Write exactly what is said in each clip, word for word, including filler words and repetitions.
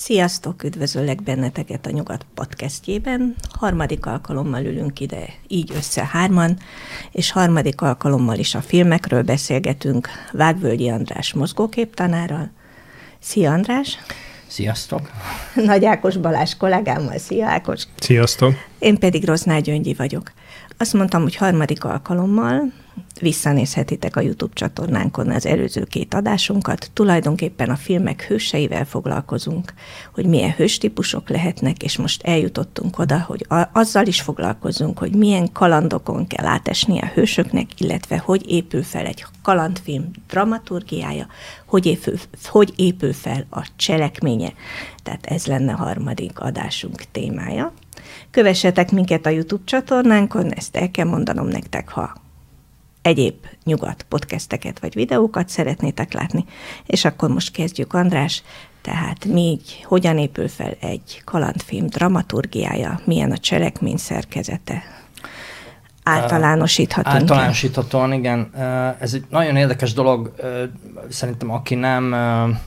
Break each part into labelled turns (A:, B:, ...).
A: Sziasztok, üdvözöllek benneteket a Nyugat podcastjében. Harmadik alkalommal ülünk ide így össze hárman, és harmadik alkalommal is a filmekről beszélgetünk Vágvölgyi András mozgóképtanárral. Szia András!
B: Sziasztok!
A: Nagy Ákos Balázs kollégámmal. Szia Ákos!
C: Sziasztok!
A: Én pedig Rosznál Gyöngyi vagyok. Azt mondtam, hogy harmadik alkalommal visszanézhetitek a YouTube csatornánkon az előző két adásunkat. Tulajdonképpen a filmek hőseivel foglalkozunk, hogy milyen hőstípusok lehetnek, és most eljutottunk oda, hogy a- azzal is foglalkozunk, hogy milyen kalandokon kell átesni a hősöknek, illetve hogy épül fel egy kalandfilm dramaturgiája, hogy épül, hogy épül fel a cselekménye. Tehát ez lenne a harmadik adásunk témája. Kövessetek minket a YouTube csatornánkon, ezt el kell mondanom nektek, ha egyéb nyugat podcasteket vagy videókat szeretnétek látni. És akkor most kezdjük, András. Tehát még hogyan épül fel egy kalandfilm dramaturgiája, milyen a cselekmény szerkezete? Általánosíthatunk.
B: Általánosíthatóan, igen. Ez egy nagyon érdekes dolog. Szerintem aki nem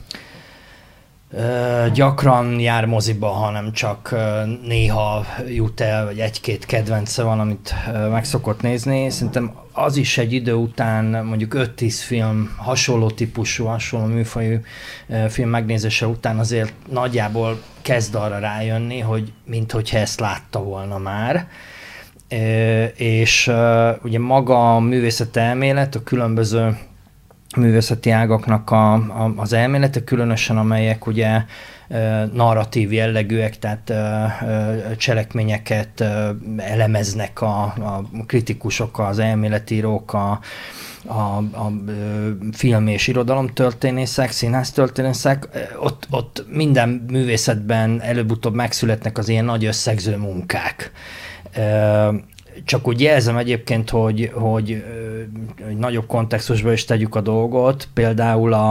B: gyakran jár moziba, hanem csak néha jut el, vagy egy-két kedvence van, amit meg szokott nézni. Szerintem az is egy idő után, mondjuk öt-tíz film, hasonló típusú, hasonló műfajú film megnézése után azért nagyjából kezd arra rájönni, hogy minthogyha ezt látta volna már. És ugye maga a művészeti elmélet, a különböző művészeti ágaknak a, a, az elmélete, különösen amelyek ugye narratív jellegűek, tehát cselekményeket elemeznek a, a kritikusok, az elméletírók, a, a, a film- és irodalomtörténészek, színásztörténészek, ott, ott minden művészetben előbb-utóbb megszületnek az ilyen nagy összegző munkák. Csak úgy jelzem egyébként, hogy, hogy, hogy nagyobb kontextusban is tegyük a dolgot. Például a,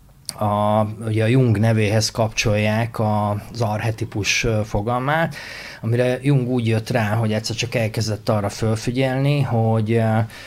B: a, ugye a Jung nevéhez kapcsolják az archetipus fogalmát, amire Jung úgy jött rá, hogy egyszer csak elkezdett arra fölfigyelni, hogy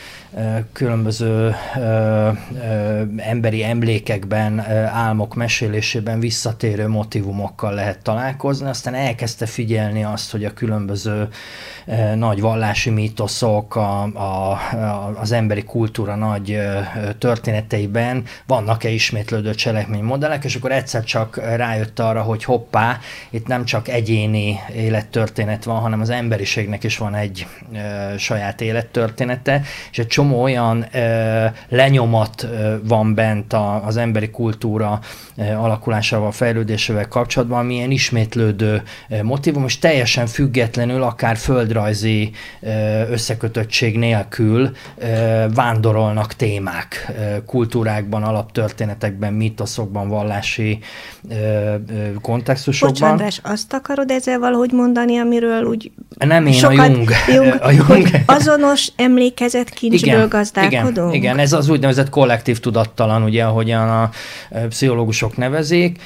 B: különböző ö, ö, emberi emlékekben, ö, álmok mesélésében visszatérő motivumokkal lehet találkozni. Aztán elkezdte figyelni azt, hogy a különböző ö, nagy vallási mítoszok, a, a, a, az emberi kultúra nagy ö, történeteiben vannak-e ismétlődő cselekménymodellek, és akkor egyszer csak rájött arra, hogy hoppá, itt nem csak egyéni élettörténet van, hanem az emberiségnek is van egy ö, saját élettörténete, és egy csomó olyan ö, lenyomat ö, van bent a, az emberi kultúra ö, alakulásával, fejlődésével kapcsolatban, amilyen ismétlődő ö, motivum, és teljesen függetlenül, akár földrajzi ö, összekötöttség nélkül ö, vándorolnak témák ö, kultúrákban, alaptörténetekben, mítoszokban, vallási ö, ö, kontextusokban.
A: Bocs, András, azt akarod ezzel valahogy mondani, amiről úgy
B: nem én,
A: sokat,
B: a Jung.
A: Jung,
B: a Jung.
A: Hogy azonos emlékezetkincsből
B: Igen,
A: gazdálkodunk?
B: Igen, igen, ez az úgynevezett kollektív tudattalan, ugye, ahogyan a pszichológusok nevezik,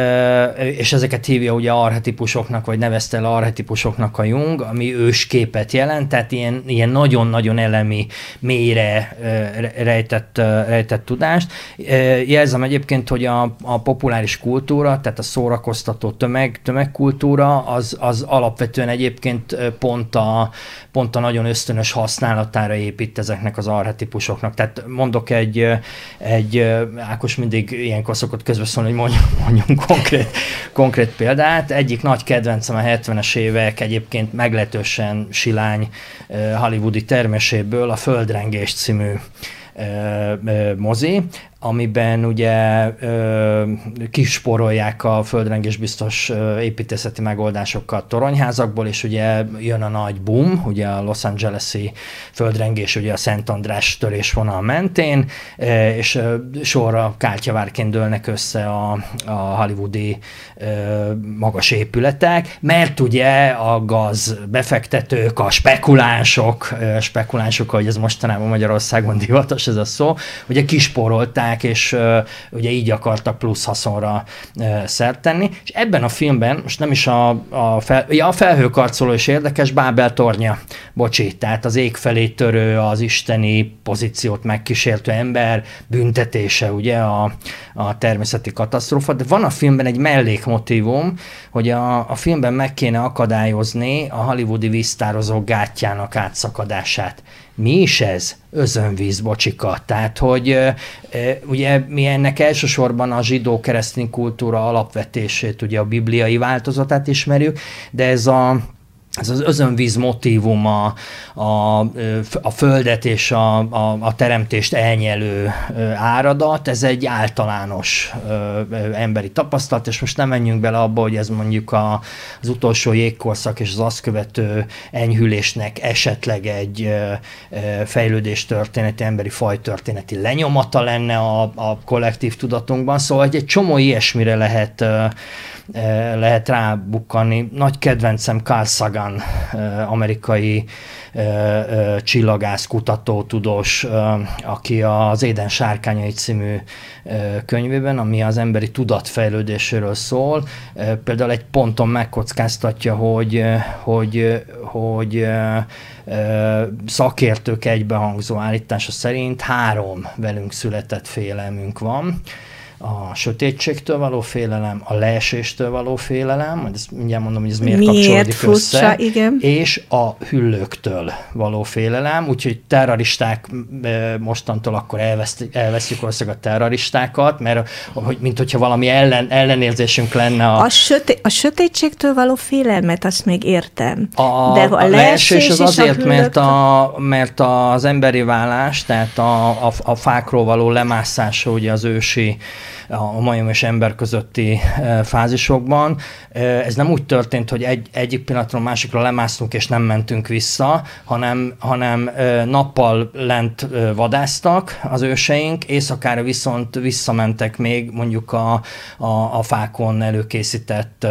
B: és ezeket hívja ugye archetipusoknak, vagy nevezte el archetipusoknak a Jung, ami ősképet jelent, tehát ilyen, ilyen nagyon-nagyon elemi, mélyre rejtett, rejtett tudást. Jelzem egyébként, hogy a, a populáris kultúra, tehát a szórakoztató tömeg, tömegkultúra, az, az alapvetően egyébként pont a, pont a nagyon ösztönös használatára épít ezeknek az archetipusoknak. Tehát mondok egy, egy Ákos mindig ilyenkor szokott közbeszólni, hogy mondjunk, mondjunk konkrét, konkrét példát. Egyik nagy kedvencem a hetvenes évek egyébként meglehetősen silány hollywoodi terméséből a Földrengés című mozi, amiben ugye ö, kisporolják a földrengésbiztos ö, építészeti megoldásokat toronyházakból, és ugye jön a nagy boom, ugye a Los Angeles-i földrengés, ugye a Szent András törésvonal mentén, ö, és ö, sorra kártyavárként dőlnek össze a, a hollywoodi ö, magas épületek, mert ugye a gaz befektetők, a spekulánsok, ö, spekulánsok, ahogy ez mostanában Magyarországon divatos ez a szó, ugye kisporolták használták, és ugye így akartak plusz haszonra szert tenni. És ebben a filmben, most nem is a, a, fel, ja, a felhőkarcoló is érdekes, Bábel tornya, bocsi, tehát az ég felé törő, az isteni pozíciót megkísértő ember büntetése, ugye a, a természeti katasztrófa, de van a filmben egy mellékmotívum, hogy a, a filmben meg kéne akadályozni a hollywoodi víztározók gátjának átszakadását. Mi is ez? Özönvíz, bocsika. Tehát, hogy e, ugye mi ennek elsősorban a zsidó-keresztény kultúra alapvetését, ugye a bibliai változatát ismerjük, de ez a Ez az özönvíz motívum, a, a, a földet és a, a, a teremtést elnyelő áradat, ez egy általános emberi tapasztalat, és most nem menjünk bele abba, hogy ez mondjuk a, az utolsó jégkorszak és az azt követő enyhülésnek esetleg egy fejlődéstörténeti, emberi fajtörténeti lenyomata lenne a, a kollektív tudatunkban, szóval egy csomó ilyesmire lehet lehet rábukkanni. Nagy kedvencem Carl Sagan, amerikai csillagász, kutató, tudós, aki az Éden sárkányai című könyvében, ami az emberi tudat fejlődéséről szól, például egy ponton megkockáztatja, hogy, hogy, hogy szakértők egybehangzó állítása szerint három velünk született félelmünk van. A sötétségtől való félelem, a leeséstől való félelem, majd ezt mindjárt mondom, hogy ez miért, miért kapcsolódik furcsa, össze, igen. És a hüllőktől való félelem, úgyhogy terroristák mostantól akkor elvesztjük valószínűleg a terroristákat, mert hogy, mint hogyha valami ellen, ellenérzésünk lenne. A,
A: a, söté, a sötétségtől való félelmet, azt még értem.
B: A,
A: de a,
B: a leesés az azért, mert,
A: a,
B: mert az emberi válás, tehát a, a, a fákról való lemászása, ugye az ősi a majom és ember közötti fázisokban. Ez nem úgy történt, hogy egy, egyik pillanatról másikra lemásztunk és nem mentünk vissza, hanem, hanem nappal lent vadásztak az őseink, éjszakára viszont visszamentek még mondjuk a, a, a fákon előkészített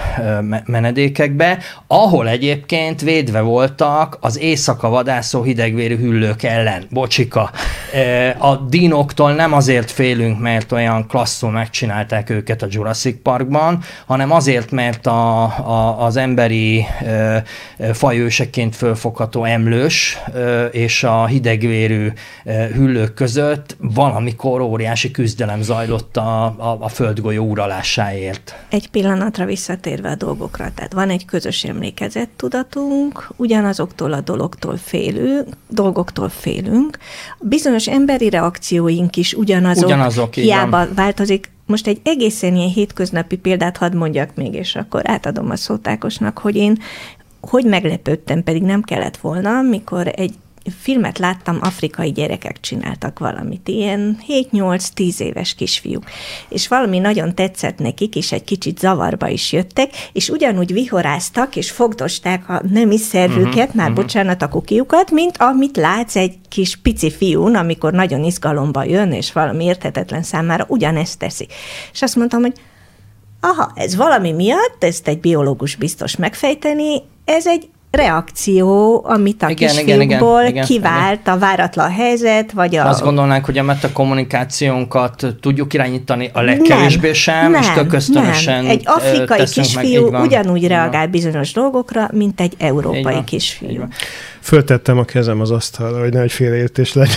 B: menedékekbe, ahol egyébként védve voltak az éjszaka vadászó hidegvérű hüllők ellen. Bocsika. A dinoktól nem azért félünk, mert olyan klasszul megcsinálták őket a Jurassic Parkban, hanem azért, mert a, a, az emberi e, fajőseként fölfogható emlős e, és a hidegvérű e, hüllők között valamikor óriási küzdelem zajlott a, a, a földgolyó uralásáért.
A: Egy pillanatra visszatérve a dolgokra, tehát van egy közös emlékezett tudatunk, ugyanazoktól a dologtól félünk, dolgoktól félünk, bizonyos emberi reakcióink is ugyanazok,
B: ugyanazok
A: hiába változik. Most egy egészen ilyen hétköznapi példát hadd mondjak még, és akkor átadom a szót Ákosnak, hogy én hogy meglepődtem, pedig nem kellett volna, mikor egy filmet láttam, afrikai gyerekek csináltak valamit, ilyen hét-nyolc-tíz éves kisfiúk, és valami nagyon tetszett nekik, és egy kicsit zavarba is jöttek, és ugyanúgy vihoráztak, és fogdosták a nemi szervüket, uh-huh, már uh-huh. bocsánat, a kukiukat, mint amit látsz egy kis pici fiún, amikor nagyon izgalomba jön, és valami érthetetlen számára ugyanezt teszi. És azt mondtam, hogy aha, ez valami miatt, ezt egy biológus biztos megfejteni, ez egy reakció, amit a igen, kisfiúkból igen, igen, kivált igen. a váratlan helyzet, vagy a...
B: Azt gondolnánk, hogy a metakommunikációnkat tudjuk irányítani, a legkevésbé nem, sem, nem, és tök ösztönösen
A: nem. Egy afrikai kisfiú meg, ugyanúgy reagál bizonyos dolgokra, mint egy európai kisfiú.
C: Föltettem a kezem az asztalra, hogy nehogy félreértés legyen.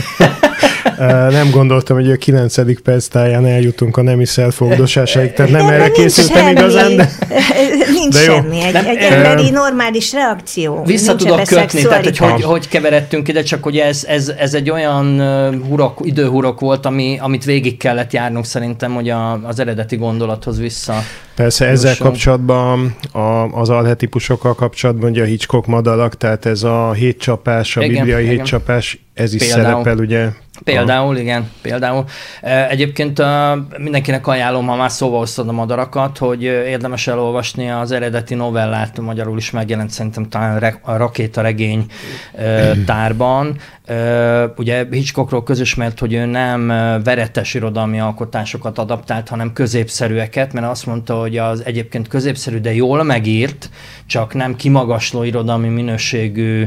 C: Nem gondoltam, hogy a kilencedik perc táján eljutunk a nemi szelfogdosásáig, tehát nem de erre készültem semmi. Igazán, de...
A: Nincs de semmi, egy, egy emberi normális reakció.
B: Vissza tudok kötni, tehát hogy, hogy hogy keveredtünk ide, csak hogy ez, ez, ez egy olyan hurok, időhurok volt, ami, amit végig kellett járnunk szerintem, hogy a, az eredeti gondolathoz vissza.
C: Persze ezzel jusson. Kapcsolatban, a, az archetipusokkal kapcsolatban, ugye a Hitchcock madarak, tehát ez a hétcsapás, a igen, bibliai igen. hétcsapás, ez is például. Szerepel, ugye?
B: Például, igen, például. Egyébként mindenkinek ajánlom, ha már szóba hoztad a madarakat, hogy érdemes elolvasni az eredeti novellát, magyarul is megjelent szerintem talán a rakétaregény tárban. Ugye Hitchcockról közismert, hogy ő nem veretes irodalmi alkotásokat adaptált, hanem középszerűeket, mert azt mondta, hogy az egyébként középszerű, de jól megírt, csak nem kimagasló irodalmi minőségű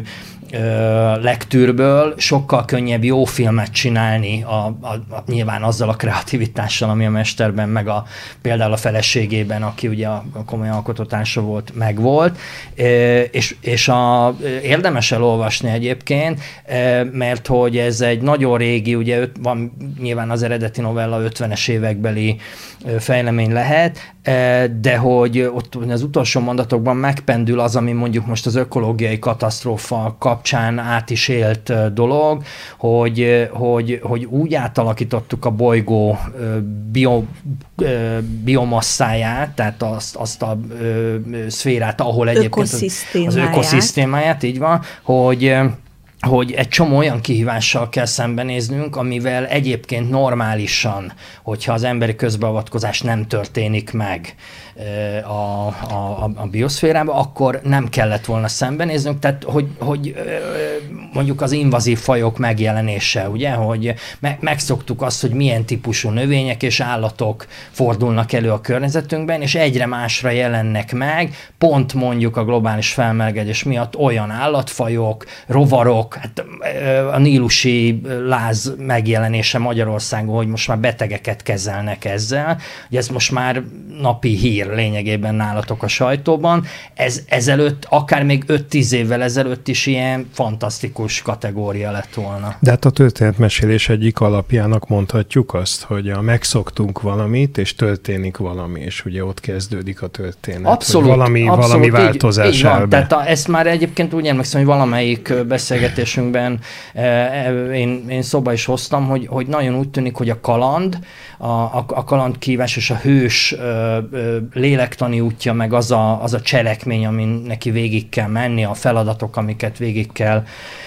B: lektűrből sokkal könnyebb jó filmet csinálni, a, a, a, nyilván azzal a kreativitással, ami a mesterben, meg a, például a feleségében, aki ugye a, a komoly alkototársa volt, megvolt, és, és a, érdemes elolvasni egyébként, mert hogy ez egy nagyon régi, ugye van nyilván az eredeti novella ötvenes évekbeli fejlemény lehet, de hogy ott az utolsó mondatokban megpendül az, ami mondjuk most az ökológiai katasztrófa kapcsán át is élt dolog, hogy, hogy, hogy úgy átalakítottuk a bolygó bio, biomasszáját, tehát azt, azt a szférát, ahol egyébként az, az ökoszisztémáját, így van, hogy hogy egy csomó olyan kihívással kell szembenéznünk, amivel egyébként normálisan, hogyha az emberi közbeavatkozás nem történik meg a, a, a bioszférában, akkor nem kellett volna szembenéznünk, tehát hogy, hogy mondjuk az invazív fajok megjelenése, ugye, hogy me, megszoktuk azt, hogy milyen típusú növények és állatok fordulnak elő a környezetünkben, és egyre másra jelennek meg, pont mondjuk a globális felmelegedés miatt olyan állatfajok, rovarok, hát a nílusi láz megjelenése Magyarországon, hogy most már betegeket kezelnek ezzel, ugye ez most már napi hír lényegében nálatok a sajtóban. Ez ezelőtt, akár még öt-tíz évvel ezelőtt is ilyen fantasztikus kategória lett volna.
C: De hát a történetmesélés egyik alapjának mondhatjuk azt, hogy a megszoktunk valamit, és történik valami, és ugye ott kezdődik a történet.
B: Abszolút.
C: Valami,
B: abszolút,
C: valami változás
B: így, így
C: áll be.
B: Tehát a, ezt már egyébként úgy emlékszem, hogy valamelyik beszélgetésünkben eh, én, én szóba is hoztam, hogy, hogy nagyon úgy tűnik, hogy a kaland, a, a, a kalandkívás és a hős ö, ö, lélektani útja, meg az a, az a cselekmény, amin neki végig kell menni, a feladatok, amiket végig kell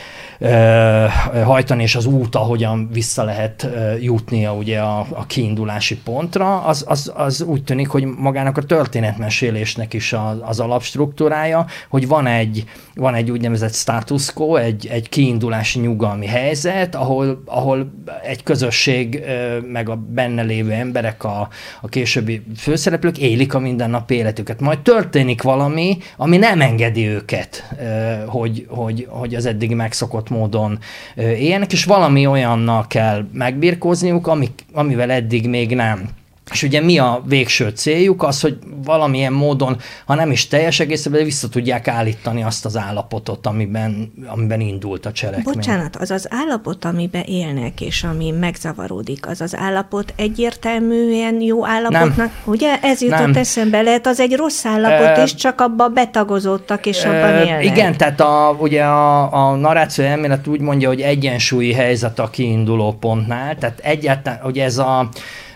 B: hajtani, és az út, ahogyan vissza lehet jutnia ugye a, a kiindulási pontra, az, az, az úgy tűnik, hogy magának a történetmesélésnek is az, az alapstruktúrája, hogy van egy, van egy úgynevezett status quo, egy, egy kiindulási nyugalmi helyzet, ahol, ahol egy közösség, meg a benne lévő emberek, a, a későbbi főszereplők élik a mindennapi életüket. Majd történik valami, ami nem engedi őket, hogy, hogy, hogy az eddig megszokott módon éljenek, és valami olyannal kell megbirkózniuk, amik, amivel eddig még nem. És ugye mi a végső céljuk? Az, hogy valamilyen módon, ha nem is teljes egészében, de vissza tudják állítani azt az állapotot, amiben, amiben indult a cselekmény.
A: Bocsánat, az az állapot, amiben élnek, és ami megzavaródik, az az állapot egyértelműen jó állapotnak? Nem. Ugye? Ez jutott nem. eszembe. Lehet az egy rossz állapot, e, és csak abba betagozódtak, és e, abban élnek.
B: Igen, tehát a, ugye a, a narráció elmélet úgy mondja, hogy egyensúlyi helyzet a kiinduló pontnál, tehát egyáltalán, hogy ez a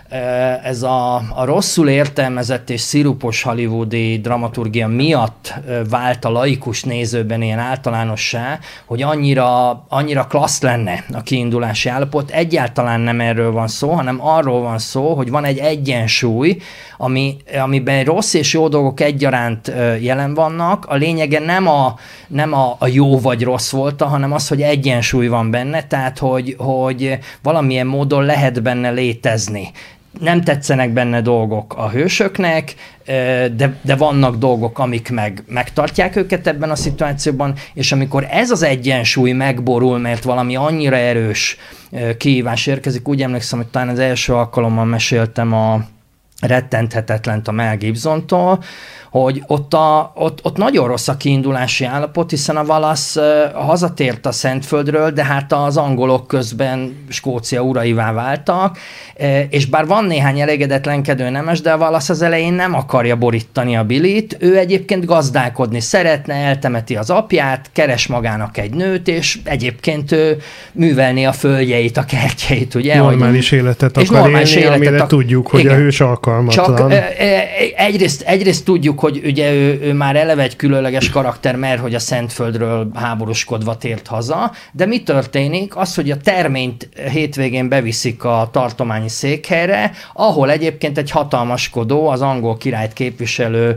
B: Ez a, a rosszul értelmezett és szirupos hollywoodi dramaturgia miatt vált a laikus nézőben ilyen általánossá, hogy annyira, annyira klassz lenne a kiindulási állapot. Egyáltalán nem erről van szó, hanem arról van szó, hogy van egy egyensúly, ami, amiben rossz és jó dolgok egyaránt jelen vannak. A lényege nem a, nem a, a jó vagy rossz volt, hanem az, hogy egyensúly van benne, tehát hogy, hogy valamilyen módon lehet benne létezni. Nem tetszenek benne dolgok a hősöknek, de, de vannak dolgok, amik meg, megtartják őket ebben a szituációban, és amikor ez az egyensúly megborul, mert valami annyira erős kihívás érkezik, úgy emlékszem, hogy talán az első alkalommal meséltem a Rettenthetetlent a Mel Gibsontól, hogy ott, a, ott, ott nagyon rossz a kiindulási állapot, hiszen a Wallace uh, hazatért a Szentföldről, de hát az angolok közben Skócia uraivá váltak, uh, és bár van néhány elégedetlenkedő nemes, de a Wallace az elején nem akarja borítani a Billyt, ő egyébként gazdálkodni szeretne, eltemeti az apját, keres magának egy nőt, és egyébként ő művelni a földjeit, a kertjeit, ugye?
C: Normális hogy, életet akar élni, amire ak- tudjuk, hogy igen, a hős alkalmatlan. Csak uh,
B: egyrészt, egyrészt tudjuk, hogy ugye ő, ő már eleve egy különleges karakter, mert hogy a Szentföldről háborúskodva tért haza, de mi történik? Az, hogy a terményt hétvégén beviszik a tartományi székhelyre, ahol egyébként egy hatalmaskodó, az angol királyt képviselő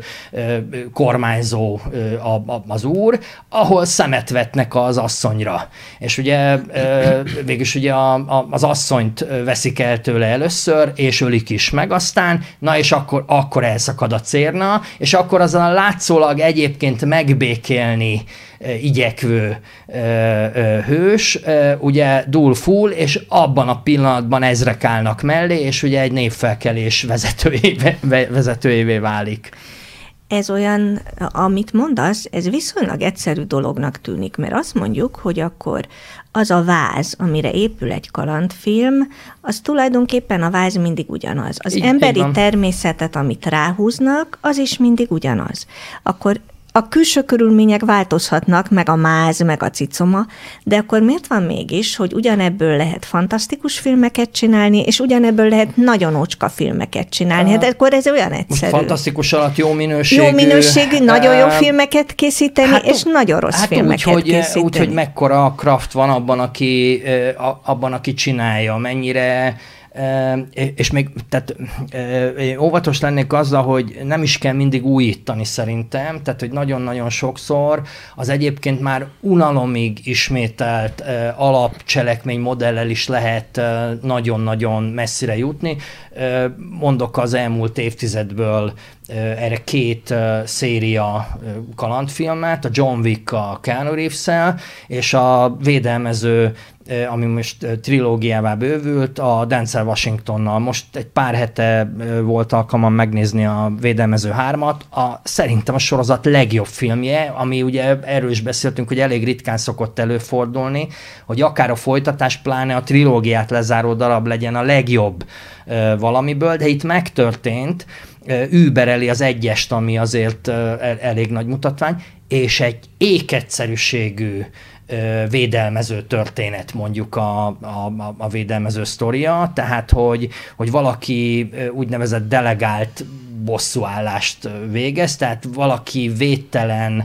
B: kormányzó az úr, ahol szemet vetnek az asszonyra. És ugye végülis ugye az asszonyt veszik el tőle először, és ölik is meg aztán, után, na és akkor, akkor elszakad a cérna, és akkor azon a látszólag egyébként megbékélni igyekvő ö, ö, hős, ö, ugye dúl full, és abban a pillanatban ezrek állnak mellé, és ugye egy népfelkelés vezetőjévé, vezetőjévé válik.
A: Ez olyan, amit mondasz, ez viszonylag egyszerű dolognak tűnik, mert azt mondjuk, hogy akkor az a váz, amire épül egy kalandfilm, az tulajdonképpen a váz mindig ugyanaz. Az
B: így,
A: emberi
B: így
A: természetet, amit ráhúznak, az is mindig ugyanaz. Akkor a külső körülmények változhatnak, meg a máz, meg a cicoma, de akkor miért van mégis, hogy ugyanebből lehet fantasztikus filmeket csinálni, és ugyanebből lehet nagyon ócska filmeket csinálni? Hát akkor ez olyan egyszerű.
B: Most fantasztikus alatt jó minőségű.
A: Jó minőségű, nagyon jó filmeket készíteni, hát, és nagyon rossz
B: hát
A: filmeket
B: úgy, hogy,
A: készíteni.
B: Úgy, hogy mekkora kraft van abban, aki, abban, aki csinálja, mennyire... És még, tehát óvatos lennék azzal, hogy nem is kell mindig újítani szerintem, tehát, hogy nagyon-nagyon sokszor az egyébként már unalomig ismételt alapcselekmény modellel is lehet nagyon-nagyon messzire jutni. Mondok az elmúlt évtizedből erre két széria kalandfilmet, a John Wick a Keanu Reeves-szel, és a védelmező, ami most trilógiává bővült, a Denzel Washingtonnal. Most egy pár hete volt alkalmam megnézni a Védelmező hármat. A, szerintem a sorozat legjobb filmje, ami ugye erről is beszéltünk, hogy elég ritkán szokott előfordulni, hogy akár a folytatás, pláne a trilógiát lezáró darab legyen a legjobb valamiből, de itt megtörtént, übereli az egyest, ami azért elég nagy mutatvány, és egy ékegyszerűségű védelmező történet, mondjuk a, a, a védelmező sztoria, tehát hogy, hogy valaki úgynevezett delegált bosszúállást végez, tehát valaki védtelen,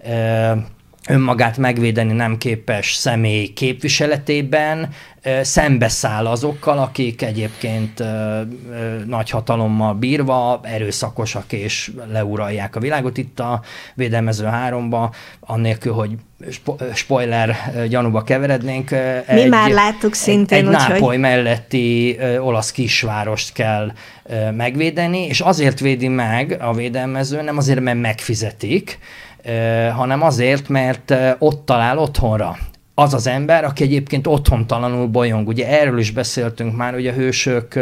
B: önmagát megvédeni nem képes személy képviseletében szembeszáll azokkal, akik egyébként ö, ö, nagy hatalommal bírva, erőszakosak és leuralják a világot. Itt a Védelmező háromba, annélkül, hogy spo- spoiler gyanúba keverednénk.
A: Mi
B: egy,
A: már láttuk szintén,
B: Egy, egy
A: úgyhogy...
B: Nápoly melletti ö, olasz kisvárost kell ö, megvédeni, és azért védi meg a védelmező, nem azért, mert megfizetik, ö, hanem azért, mert ö, ott talál otthonra. Az az ember, aki egyébként otthontalanul bolyong. Ugye erről is beszéltünk már, hogy a hősök,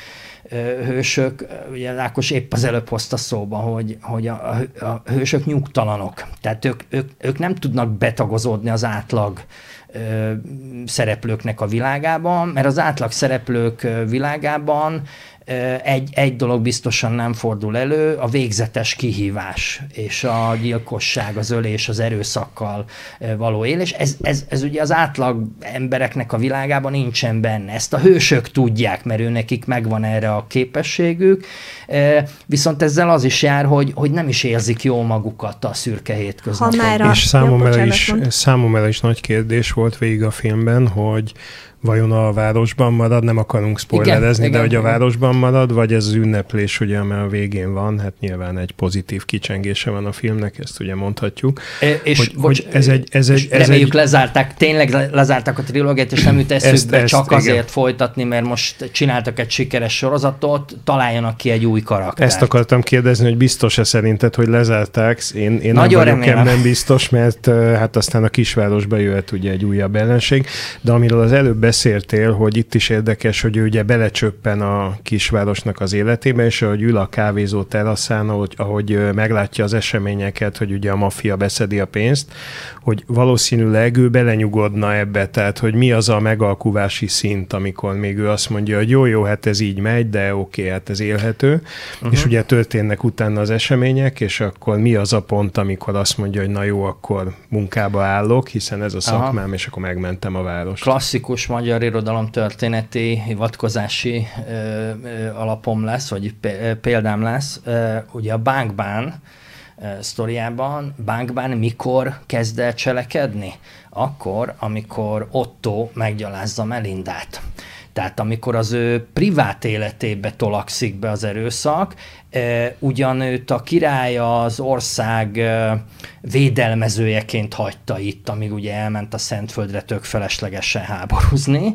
B: hősök, ugye Ákos épp az előbb hozta szóba, hogy, hogy a, a hősök nyugtalanok. Tehát ők, ők, ők nem tudnak betagozódni az átlag ö, szereplőknek a világában, mert az átlag szereplők világában Egy, egy dolog biztosan nem fordul elő, a végzetes kihívás és a gyilkosság, az ölés, az erőszakkal való élés. Ez, ez, ez ugye az átlag embereknek a világában nincsen benne. Ezt a hősök tudják, mert őnekik megvan erre a képességük, viszont ezzel az is jár, hogy, hogy nem is érzik jól magukat a szürke hétköznapokban.
C: És számomra is, számomra is nagy kérdés volt végig a filmben, hogy vajon a városban marad, nem akarunk spoilerezni, igen, de igen, hogy a városban marad, vagy ez az ünneplés, ugye, amely a végén van, hát nyilván egy pozitív kicsengése van a filmnek, ezt ugye mondhatjuk.
B: É, és
C: hogy,
B: bocs,
C: hogy ez egy, ez egy, ez
B: reméljük
C: egy...
B: lezárták, tényleg lezárták a trilógiát, és nem jut eszükbe
C: ezt,
B: csak
C: ezt,
B: azért
C: igen.
B: folytatni, mert most csináltak egy sikeres sorozatot, találjanak ki egy új karaktert.
C: Ezt akartam kérdezni, hogy biztos-e szerinted, hogy lezárták? Én, én
B: Nagyon
C: nem vagyok
B: remélem.
C: nem biztos, mert hát aztán a kisvárosba jöhet ugye egy újabb ellenség, de amiről az előbb beszéltél, hogy itt is érdekes, hogy ő ugye belecsöppen a kisvárosnak az életébe, és ahogy ül a kávézó teraszán, ahogy, ahogy meglátja az eseményeket, hogy ugye a maffia beszedi a pénzt, hogy valószínűleg ő belenyugodna ebbe, tehát hogy mi az a megalkuvási szint, amikor még ő azt mondja, hogy jó, jó, hát ez így megy, de oké, okay, hát ez élhető, uh-huh. és ugye történnek utána az események, és akkor mi az a pont, amikor azt mondja, hogy na jó, akkor munkába állok, hiszen ez a szakmám, aha. és akkor megmentem a várost.
B: Klasszikus magyar irodalom történeti hivatkozási ö, ö, alapom lesz, vagy példám lesz. Ö, ugye a Bankban ö, sztoriában, Bankban mikor kezd el cselekedni? Akkor, amikor Otto meggyalázza Melindát. Tehát amikor az ő privát életébe tolakszik be az erőszak, ugyan őt a király az ország védelmezőjeként hagyta itt, amíg ugye elment a Szentföldre tök feleslegesen háborúzni,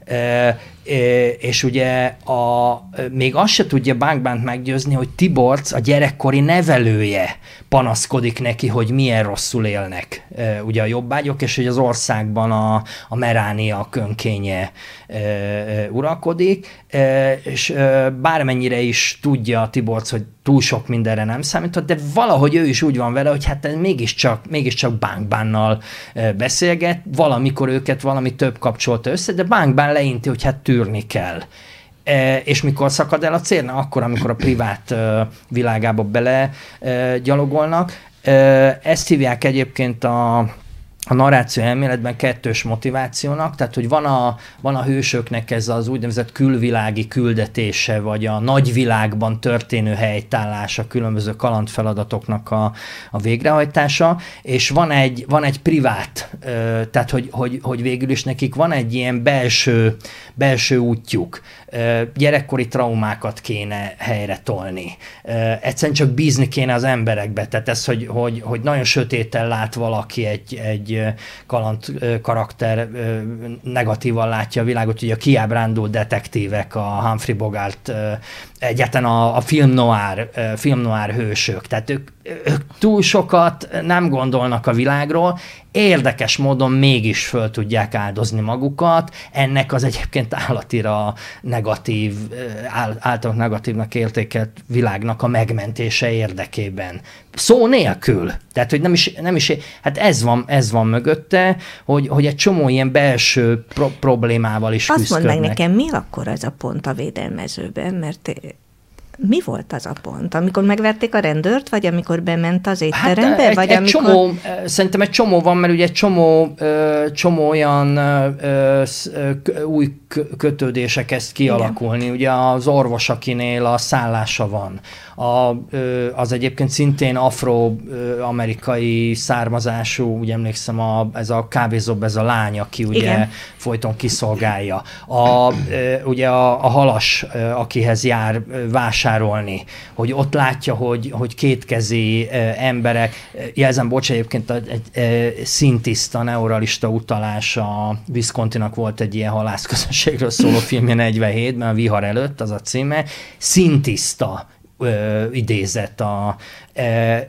B: és ugye a, még azt se tudja Bánk-Bánt meggyőzni, hogy Tiborc, a gyerekkori nevelője panaszkodik neki, hogy milyen rosszul élnek ugye a jobbágyok, és hogy az országban a, a Meránia könkénye uralkodik, és bármennyire is tudja Tiborc, hogy túl sok mindenre nem számított, de valahogy ő is úgy van vele, hogy hát mégiscsak, mégiscsak Bánk-Bánnal beszélget, valamikor őket valami több kapcsolta össze, de Bánk-Bán leinti, hogy hát tűrni kell. E, és mikor szakad el a cél? Akkor, amikor a privát e, világába bele e, gyalogolnak. E, ezt hívják egyébként a, a narráció elméletben kettős motivációnak, tehát hogy van a, van a hősöknek ez az úgynevezett külvilági küldetése, vagy a nagyvilágban történő helytállása, különböző kalandfeladatoknak a, a végrehajtása, és van egy, van egy privát, tehát hogy, hogy, hogy végül is nekik van egy ilyen belső, belső útjuk, gyerekkori traumákat kéne helyre tolni. Egyszerűen csak bízni kéne az emberekbe, tehát ez, hogy, hogy, hogy nagyon sötéten lát valaki egy, egy kaland karakter negatívan látja a világot, ugye a kiábrándult detektívek, a Humphrey Bogart, egyáltalán a, a film noir, film noir hősök, tehát ők, ők túl sokat nem gondolnak a világról, érdekes módon mégis föl tudják áldozni magukat, ennek az egyébként állatira negatív, általában negatívnak értékelt világnak a megmentése érdekében. Szó nélkül. Tehát, hogy nem is, nem is hát ez van, ez van mögötte, hogy, hogy egy csomó ilyen belső pro- problémával is küzdködnek.
A: Azt mondd meg nekem, mi akkor az a pont a védelmezőben, mert mi volt az a pont? Amikor megverték a rendőrt, vagy amikor bement az étterembe?
B: Hát egy,
A: vagy
B: egy
A: amikor...
B: csomó, szerintem egy csomó van, mert ugye egy csomó, csomó olyan új kötődések kezd kialakulni. Igen. Ugye az orvos, akinél a szállása van. A, az egyébként szintén afro-amerikai származású, úgy emlékszem, a, ez a kávézóbb, ez a lány, aki ugye igen. folyton kiszolgálja. A, ugye a, a halas, akihez jár vásárolni, hogy ott látja, hogy, hogy kétkezi emberek, jelzem, bocs, egyébként egy, egy szintiszta, neuralista utalás, a Viscontinak volt egy ilyen halászközösségről szóló filmje negyvenhétben, a Vihar előtt, az a címe, szintiszta Ö, idézett, a, e, e,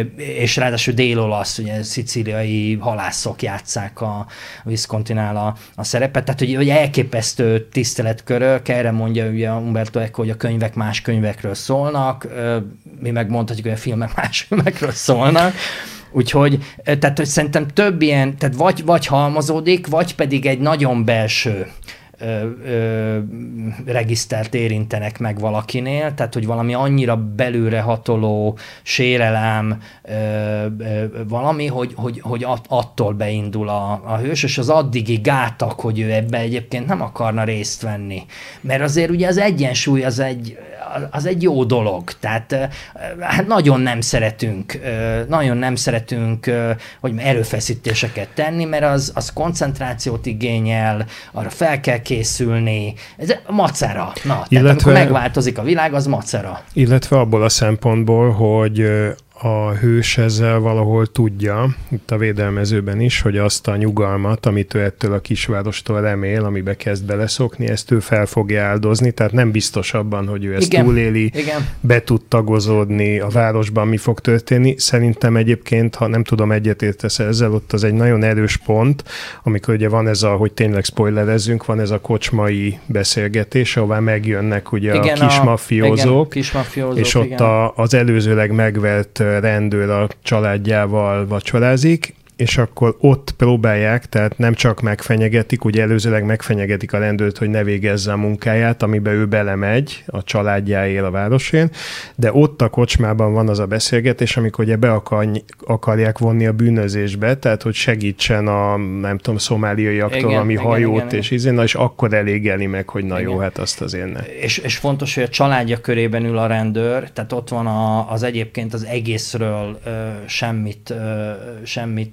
B: és ráadásul dél-olasz, ugye szicíliai halászok játsszák a Viscontinál a, a szerepet, tehát hogy, hogy elképesztő tiszteletkörök, erre mondja ugye Umberto Eco, hogy a könyvek más könyvekről szólnak, mi megmondhatjuk, hogy a filmek más filmekről szólnak, úgyhogy, tehát hogy szerintem több ilyen, tehát vagy, vagy halmozódik, vagy pedig egy nagyon belső Ö, ö, regisztert érintenek meg valakinél, tehát hogy valami annyira belülre hatoló sérelem, ö, ö, valami, hogy, hogy, hogy attól beindul a, a hős, és az addigi gátak, hogy ő ebbe egyébként nem akarna részt venni. Mert azért ugye az egyensúly az egy, az egy jó dolog, tehát hát nagyon nem szeretünk, nagyon nem szeretünk, hogy erőfeszítéseket tenni, mert az, az koncentrációt igényel, arra fel kell készülni, ez macera. Na, illetve, tehát amikor megváltozik a világ, az macera.
C: Illetve abból a szempontból, hogy a hős ezzel valahol tudja, itt a védelmezőben is, hogy azt a nyugalmat, amit ő ettől a kisvárostól remél, amibe kezd beleszokni, ezt ő fel fogja áldozni, tehát nem biztos abban, hogy ő ezt igen, túléli, igen. be tud tagozódni a városban, mi fog történni. Szerintem egyébként, ha nem tudom, egyetértesz ezzel, ott az egy nagyon erős pont, amikor ugye van ez a, hogy tényleg spoilerezzünk, van ez a kocsmai beszélgetés, ahová megjönnek ugye igen, a kismafiózók,
B: kismafiózók,
C: és ott a, az előzőleg megvert rendőr a családjával vacsorázik, és akkor ott próbálják, tehát nem csak megfenyegetik, ugye előzőleg megfenyegetik a rendőrt, hogy ne végezze a munkáját, amiben ő belemegy a családjáért a városén, de ott a kocsmában van az a beszélgetés, amikor ugye be akar, akarják vonni a bűnözésbe, tehát hogy segítsen a, nem tudom, szomáliaiaktól, ami igen, hajót, igen, és izén, na, és akkor elégeli meg, hogy na igen. jó, hát azt azért ne.
B: És, és fontos, hogy a családja körében ül a rendőr, tehát ott van a, az egyébként az egészről ö, semmit, ö, semmit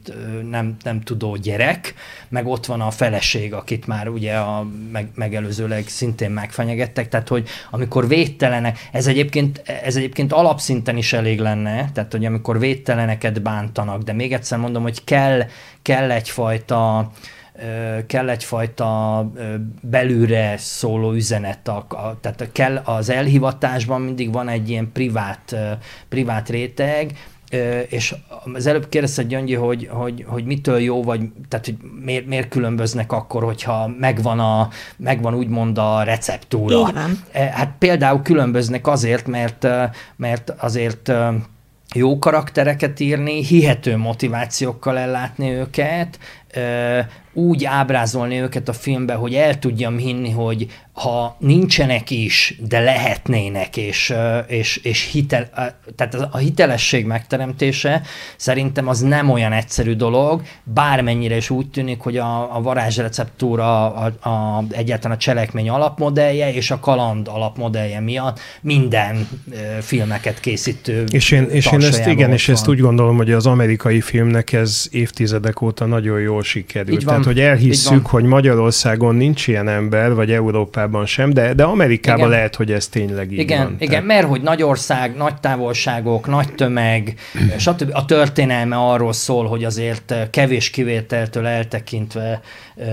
B: hát nem, nem tudó gyerek, meg ott van a feleség, akit már ugye a meg, megelőzőleg szintén megfenyegettek, tehát hogy amikor védtelenek, ez egyébként, ez egyébként alapszinten is elég lenne, tehát hogy amikor védteleneket bántanak, de még egyszer mondom, hogy kell, kell egyfajta kell egyfajta belülre szóló üzenet, a, a, tehát kell az elhivatásban mindig van egy ilyen privát, privát réteg, és az előbb kérdezted, Gyöngyi, hogy, hogy, hogy mitől jó, vagy tehát hogy miért, miért különböznek akkor, hogyha megvan, a, megvan úgymond a receptúra.
A: Így van.
B: Hát például különböznek azért, mert, mert azért jó karaktereket írni, hihető motivációkkal ellátni őket, úgy ábrázolni őket a filmben, hogy el tudjam hinni, hogy ha nincsenek is, de lehetnének, és, és, és hitel, tehát a hitelesség megteremtése szerintem az nem olyan egyszerű dolog, bármennyire is úgy tűnik, hogy a, a varázsreceptúra a, a, egyáltalán a cselekmény alapmodellje és a kaland alapmodellje miatt minden filmeket készítő
C: És én, és én ezt igen, és
B: van.
C: ezt úgy gondolom, hogy az amerikai filmnek ez évtizedek óta nagyon jól sikerült.
B: Van,
C: tehát, hogy elhisszük, hogy Magyarországon nincs ilyen ember, vagy Európában sem, de, de Amerikában igen. lehet, hogy ez tényleg így
B: igen,
C: van.
B: Igen,
C: tehát...
B: mert hogy nagy ország, nagy távolságok, nagy tömeg, stb. A történelme arról szól, hogy azért kevés kivételtől eltekintve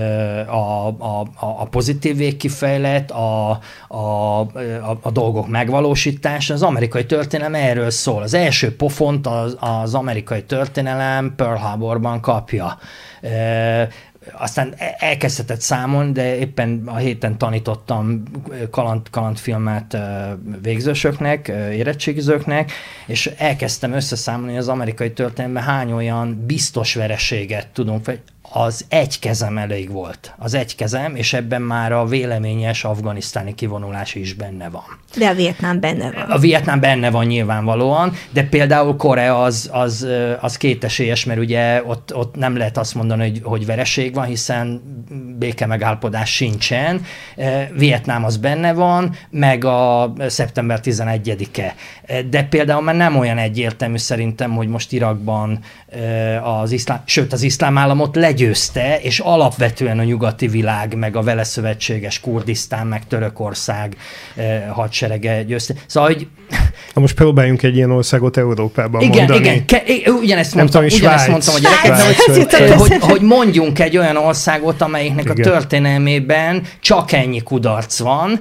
B: a, a, a pozitív végkifejlet, a, a, a, a dolgok megvalósítása. Az amerikai történelem erről szól. Az első pofont az, az amerikai történelem Pearl Harborban kapja. E, aztán elkezdhetett számolni, de éppen a héten tanítottam kaland, kalandfilmet végzősöknek, érettségizőknek, és elkezdtem összeszámolni, hogy az amerikai történelemben hány olyan biztos vereséget tudunk, az egy kezem elég volt. Az egy kezem, és ebben már a véleményes afganisztáni kivonulás is benne van.
A: De a Vietnám benne van.
B: A Vietnám benne van nyilvánvalóan, de például Korea az, az, az kétesélyes, mert ugye ott, ott nem lehet azt mondani, hogy, hogy vereség van, hiszen béke megállapodás sincsen. Vietnám az benne van, meg a szeptember tizenegyedike. De például már nem olyan egyértelmű szerintem, hogy most Irakban az iszlám, sőt az iszlám államot legyőzte, és alapvetően a nyugati világ, meg a vele szövetséges Kurdisztán, meg Törökország hadserege győzte. Szóval, hogy...
C: Na most próbáljunk egy ilyen országot Európában
B: igen,
C: mondani.
B: Igen, igen, ugyanezt
C: nem
B: mondtam,
C: tudom,
B: ugyanezt mondtam a gyerekeknek, hogy, hogy, hogy mondjunk egy olyan országot, amelyiknek igen. a történelmében csak ennyi kudarc van.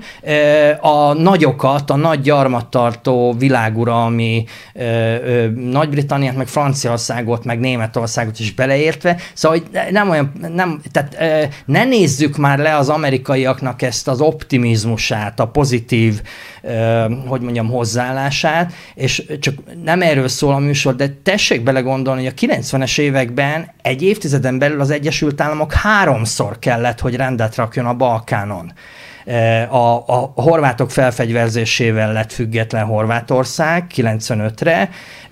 B: A nagyokat, a nagy gyarmattartó világuralmi Nagy-Britanniát, meg Franciaországot, meg Németországot is beleértve. Szóval nem olyan, nem, tehát ne nézzük már le az amerikaiaknak ezt az optimizmusát, a pozitív, hogy mondjam, hozzáállását, és csak nem erről szól a műsor, de tessék belegondolni, hogy a kilencvenes években egy évtizeden belül az Egyesült Államok háromszor kellett, hogy rendet rakjon a Balkánon. A, a horvátok felfegyverzésével lett független Horvátország kilencvenötre,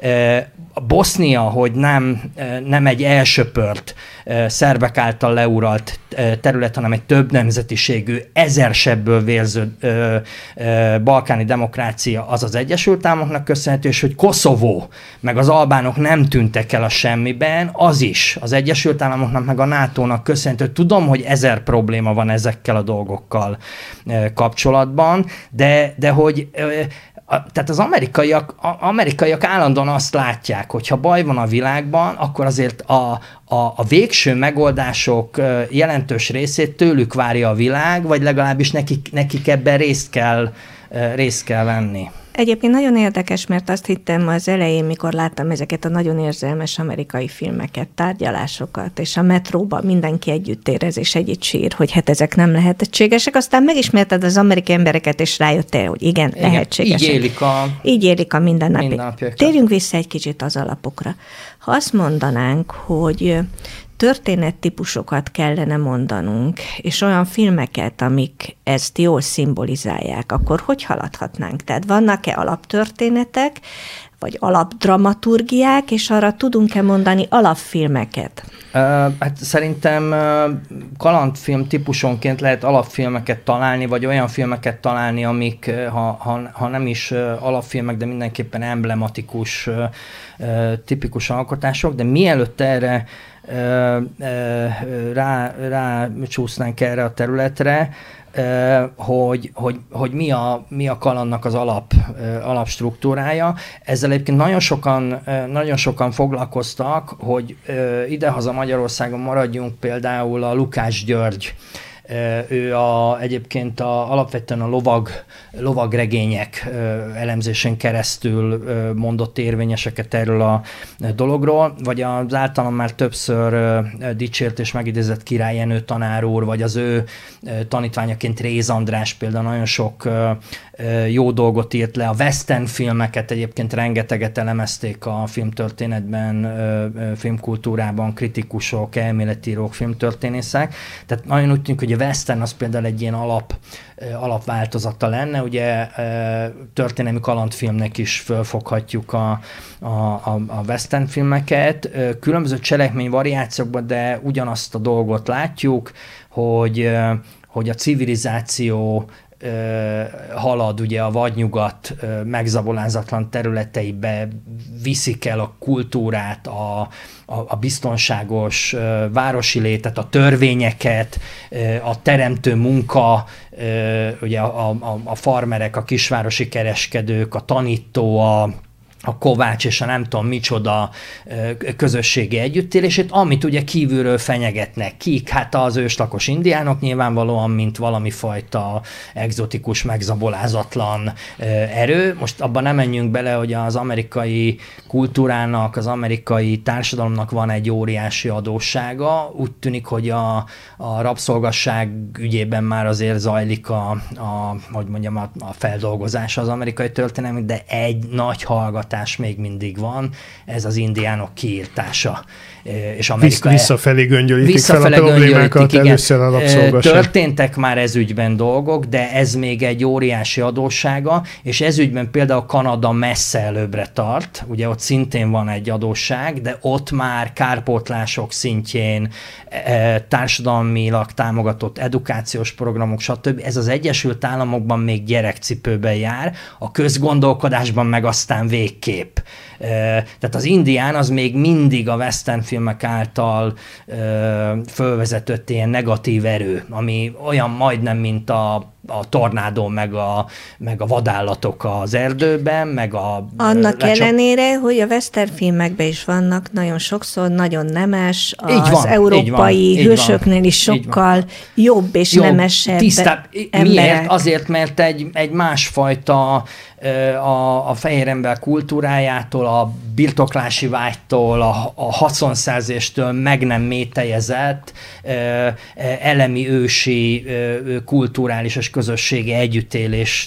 B: a Bosznia, hogy nem, nem egy elsöpört, szerbek által leuralt terület, hanem egy több nemzetiségű, ezersebből vérző ö, ö, balkáni demokrácia, az az Egyesült Államoknak köszönhető, és hogy Koszovó, meg az albánok nem tűntek el a semmiben, az is az Egyesült Államoknak, meg a nátónak köszönhető. Tudom, hogy ezer probléma van ezekkel a dolgokkal ö, kapcsolatban, de, de hogy ö, A, tehát az amerikaiak, a, amerikaiak állandóan azt látják, hogy ha baj van a világban, akkor azért a, a, a végső megoldások jelentős részét tőlük várja a világ, vagy legalábbis nekik, nekik ebben részt kell, részt kell venni.
A: Egyébként nagyon érdekes, mert azt hittem az elején, mikor láttam ezeket a nagyon érzelmes amerikai filmeket, tárgyalásokat, és a metróban mindenki együtt érez, és együtt sír, hogy hát ezek nem lehetségesek. Aztán megismerted az amerikai embereket, és rájöttél, hogy igen, igen lehetségesek.
B: Így élik a,
A: így élik a mindennapi.
B: mindennapjaikat.
A: Térjünk vissza egy kicsit az alapokra. Ha azt mondanánk, hogy történettípusokat kellene mondanunk, és olyan filmeket, amik ezt jól szimbolizálják, akkor hogy haladhatnánk? Tehát vannak-e alaptörténetek, vagy alapdramaturgiák, és arra tudunk-e mondani alapfilmeket?
B: Uh, hát szerintem uh, kalandfilm típusonként lehet alapfilmeket találni, vagy olyan filmeket találni, amik, uh, ha, ha, ha nem is uh, alapfilmek, de mindenképpen emblematikus, uh, uh, tipikus alkotások, de mielőtt erre rá, rá csúsznánk erre a területre, hogy, hogy, hogy mi, a, mi a kalandnak az alap, alapstruktúrája. Ezzel egyébként nagyon sokan, nagyon sokan foglalkoztak, hogy idehaza Magyarországon maradjunk, például a Lukács György. Ő a, egyébként a, alapvetően a lovag, lovagregények elemzésén keresztül mondott érvényeseket erről a dologról, vagy az általam már többször dicsért és megidézett Király Jenő tanár úr, vagy az ő tanítványaként Réz András például nagyon sok jó dolgot írt le. A western filmeket egyébként rengeteget elemezték a filmtörténetben, filmkultúrában kritikusok, elméletírók, filmtörténészek. Tehát nagyon úgy tűnik, hogy a western az például egy ilyen alap, alapváltozata lenne. Ugye történelmi kalandfilmnek is fölfoghatjuk a, a, a, a western filmeket. Különböző cselekmény variációkban, de ugyanazt a dolgot látjuk, hogy, hogy a civilizáció halad ugye a vadnyugat megzabolázatlan területeibe, viszik el a kultúrát, a, a, a biztonságos városi létet, a törvényeket, a teremtő munka, ugye a, a, a farmerek, a kisvárosi kereskedők, a tanító, a a kovács és a nem tudom micsoda közösségi együttélését, amit ugye kívülről fenyegetnek. Kik? Hát az őslakos indiánok nyilvánvalóan, mint valami fajta egzotikus, megzabolázatlan erő. Most abban nem menjünk bele, hogy az amerikai kultúrának, az amerikai társadalomnak van egy óriási adóssága. Úgy tűnik, hogy a, a rabszolgasság ügyében már azért zajlik a, a, hogy mondjam, a, a feldolgozás az amerikai történelmi, de egy nagy hallgatás még mindig van, ez az indiánok kiírtása. És Amerika
C: visszafelé göngyölítik
B: visszafelé
C: fel a problémákat, először a rabszolgasság.
B: Történtek már ez ügyben dolgok, de ez még egy óriási adóssága, és ez ügyben például Kanada messze előbbre tart, ugye ott szintén van egy adósság, de ott már kárpótlások szintjén, társadalmilag támogatott edukációs programok, stb. Ez az Egyesült Államokban még gyerekcipőben jár, a közgondolkodásban meg aztán végképp. Tehát az indián az még mindig a western filmek által fölvezetett ilyen negatív erő, ami olyan majdnem, mint a a tornádó, meg a, meg a vadállatok az erdőben, meg a...
A: Annak lecsap... ellenére, hogy a western filmekben is vannak nagyon sokszor nagyon nemes, az
B: van,
A: európai van, hősöknél is sokkal jobb és jobb, nemesebb
B: tisztább. Miért? Azért, mert egy, egy másfajta a, a fehér ember kultúrájától, a birtoklási vágytól, a, a haszonszerzéstől meg nem métejezett, elemi ősi kulturális és közösségi együttélés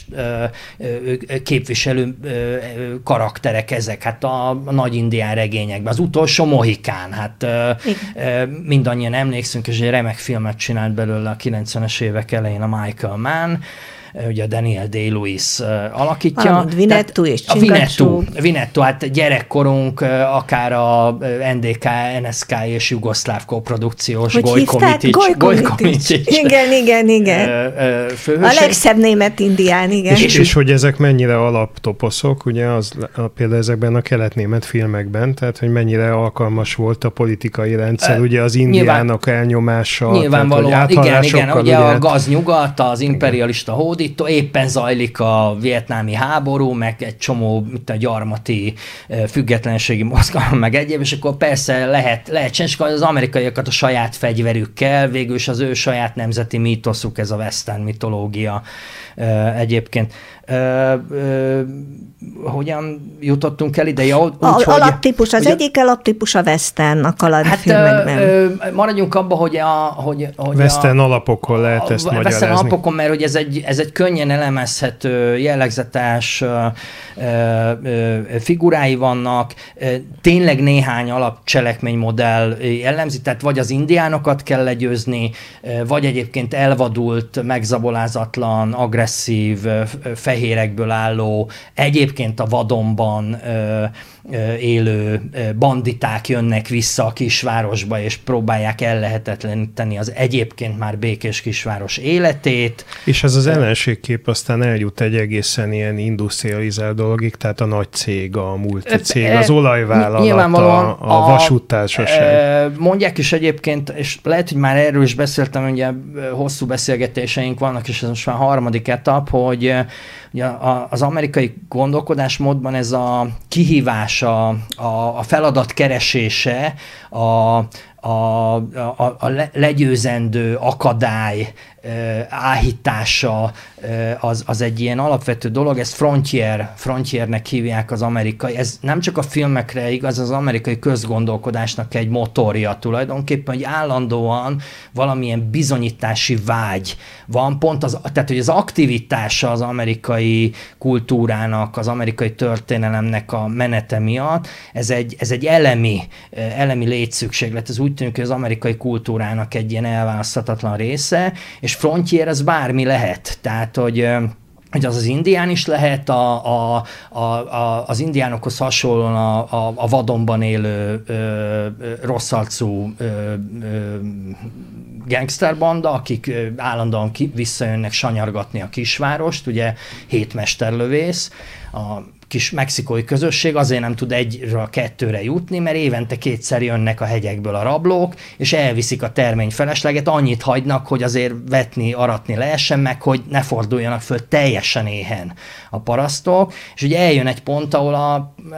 B: képviselő karakterek ezek, hát a, a nagy indián regényekben. Az utolsó Mohikán, hát Igen. mindannyian emlékszünk, és egy remek filmet csinált belőle a kilencvenes évek elején a Michael Mann, ugye a Daniel Day-Lewis alakítja.
A: Valamint Vinettu és
B: Csingacsú. Vinettu, hát gyerekkorunk, akár a en dé ká, en es ká és jugoszláv koprodukciós Gojkomitic.
A: Gojkomitic. Igen, igen, igen. Főhőség. A legszebb német indián, igen.
C: És, és, és hogy ezek mennyire alaptoposzok, ugye az például ezekben a kelet-német filmekben, tehát hogy mennyire alkalmas volt a politikai rendszer, ugye az indiánok Nyilván, elnyomása.
B: Nyilvánvalóan, igen, igen, ugye a gaznyugat, az imperialista hódít, éppen zajlik a vietnámi háború, meg egy csomó mint a gyarmati függetlenségi mozgalom, meg egyéb, és akkor persze lehet, lehet csinálni, és az amerikaiakat a saját fegyverükkel, végül is az ő saját nemzeti mítoszuk, ez a western mitológia egyébként. Ö, ö, hogyan jutottunk el ide? Ja, úgy,
A: a, hogy, alaptípus, az ugye, egyik alaptípus a western, a kalandfilmekben.
B: Hát maradjunk abba, hogy a... Hogy, hogy
C: western
B: a,
C: alapokon lehet ezt a, magyarázni.
B: Western alapokon, mert hogy ez egy, ez egy könnyen elemezhető, jellegzetes ö, ö, figurái vannak, tényleg néhány alapcselekménymodell jellemzi, tehát vagy az indiánokat kell legyőzni, vagy egyébként elvadult, megzabolázatlan, agresszív, fehérekből álló, egyébként a vadonban ö, ö, élő banditák jönnek vissza a kisvárosba, és próbálják ellehetetleníteni az egyébként már békés kisváros életét.
C: És ez az ellen, jelenségkép aztán eljut egy egészen ilyen industrializált dologig, tehát a nagy cég, a multicég, az olajvállalat, a, a vasúttársaság.
B: Mondják is egyébként, és lehet, hogy már erről is beszéltem, ugye hosszú beszélgetéseink vannak, és ez most már a harmadik etap, hogy ugye az amerikai gondolkodásmódban ez a kihívás, a, a feladat keresése, a, a, a, a legyőzendő akadály áhítása az, az egy ilyen alapvető dolog, ezt frontier, frontiernek hívják az amerikai. Ez nem csak a filmekre igaz, az amerikai közgondolkodásnak egy motorja tulajdonképpen, hogy állandóan valamilyen bizonyítási vágy van, pont az, tehát hogy az aktivitása az amerikai kultúrának, az amerikai történelemnek a menete miatt, ez egy, ez egy elemi, elemi létszükséglet, ez úgy tűnik, hogy az amerikai kultúrának egy ilyen elválaszthatatlan része, és frontier az bármi lehet, tehát hogy, hogy az az indián is lehet, a, a, a, a, az indiánokhoz hasonlóan a, a, a vadonban élő ö, rosszarcú ö, ö, gangsterbanda, akik állandóan ki, visszajönnek sanyargatni a kisvárost, ugye hét mesterlövész, a kis mexikói közösség azért nem tud egyről kettőre jutni, mert évente kétszer jönnek a hegyekből a rablók, és elviszik a termény felesleget, annyit hagynak, hogy azért vetni, aratni lehessen meg, hogy ne forduljanak föl teljesen éhen a parasztok, és ugye eljön egy pont, ahol a,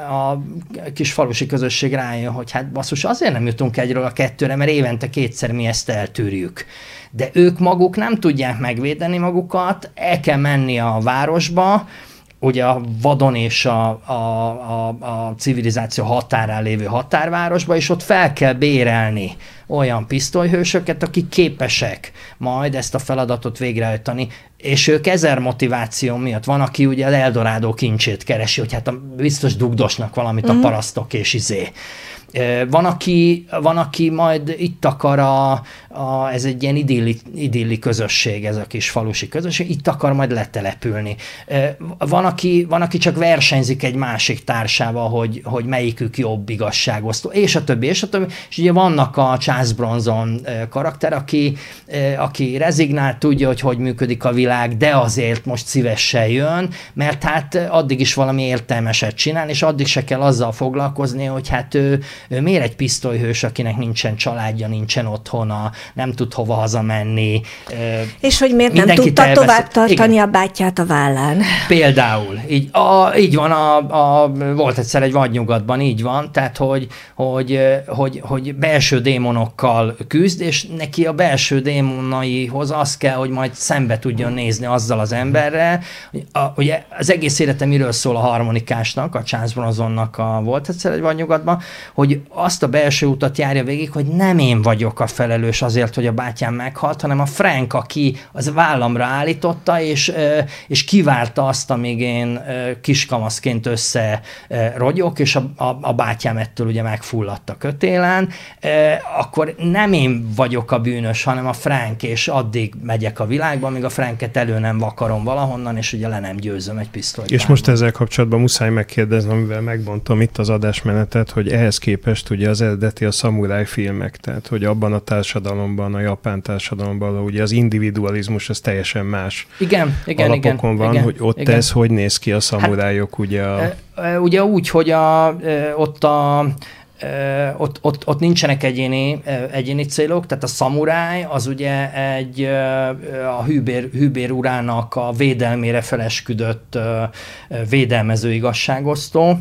B: a kis falusi közösség rájön, hogy hát basszus, azért nem jutunk egyről a kettőre, mert évente kétszer mi ezt eltűrjük. De ők maguk nem tudják megvédeni magukat, el kell menni a városba, ugye a vadon és a, a, a, a civilizáció határán lévő határvárosba, és ott fel kell bérelni olyan pisztolyhősöket, akik képesek majd ezt a feladatot végrehajtani, és ők ezer motiváció miatt. Van, aki ugye az Eldorádó kincsét keresi, hogy hát a, biztos dugdosnak valamit mm-hmm. a parasztok és izé. Van aki, van, aki majd itt akar, a, a, ez egy ilyen idilli, idilli közösség, ez a kis falusi közösség, itt akar majd letelepülni. Van, aki, van, aki csak versenyzik egy másik társával, hogy, hogy melyikük jobb igazságosztó, és a többi, és a többi. És ugye vannak a Charles Bronson karakter, aki, aki rezignált, tudja, hogy hogy működik a világ, de azért most szívesen jön, mert hát addig is valami értelmeset csinál, és addig se kell azzal foglalkozni, hogy hát ő Ő miért egy pisztolyhős, akinek nincsen családja, nincsen otthona, nem tud hova hazamenni.
A: És hogy miért nem tudta elvesz... tovább tartani Igen. a bátyját a vállán.
B: Például. Így, a, így van, a, a, volt egyszer egy vadnyugatban, így van, tehát hogy, hogy, hogy, hogy belső démonokkal küzd, és neki a belső démonaihoz az kell, hogy majd szembe tudjon nézni azzal az emberrel. A, ugye az egész élete miről szól a harmonikásnak, a Charles Bronsonnak a, volt egyszer egy vadnyugatban, hogy azt a belső utat járja végig, hogy nem én vagyok a felelős azért, hogy a bátyám meghalt, hanem a Frank, aki az vállamra állította, és, és kiválta azt, amíg én kiskamaszként össze rogyok, és a, a, a bátyám ettől ugye megfulladt a kötélen, akkor nem én vagyok a bűnös, hanem a Frank, és addig megyek a világba, amíg a Franket elő nem vakarom valahonnan, és ugye le nem győzöm egy pisztolyt.
C: És most ezzel kapcsolatban muszáj megkérdezni, amivel megbontom itt az adásmenetet, hogy ehhez képest ugye az eredeti a szamuráj filmek, tehát hogy abban a társadalomban, a japán társadalomban, ugye az individualizmus az teljesen más
B: igen, igen,
C: alapokon
B: igen,
C: van,
B: igen,
C: hogy ott
B: igen.
C: ez hogy néz ki a szamurájok, hát, ugye a...
B: Ugye úgy, hogy a, ott a Ott, ott, ott nincsenek egyéni, egyéni célok, tehát a szamuráj az ugye egy a hűbér, hűbér urának a védelmére felesküdött védelmező igazságosztó,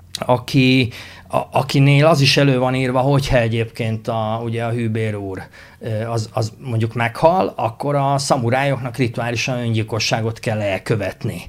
B: aki, a, akinél az is elő van írva, hogyha egyébként a, ugye a hűbér úr az, az mondjuk meghal, akkor a szamurájoknak rituálisan öngyilkosságot kell elkövetni.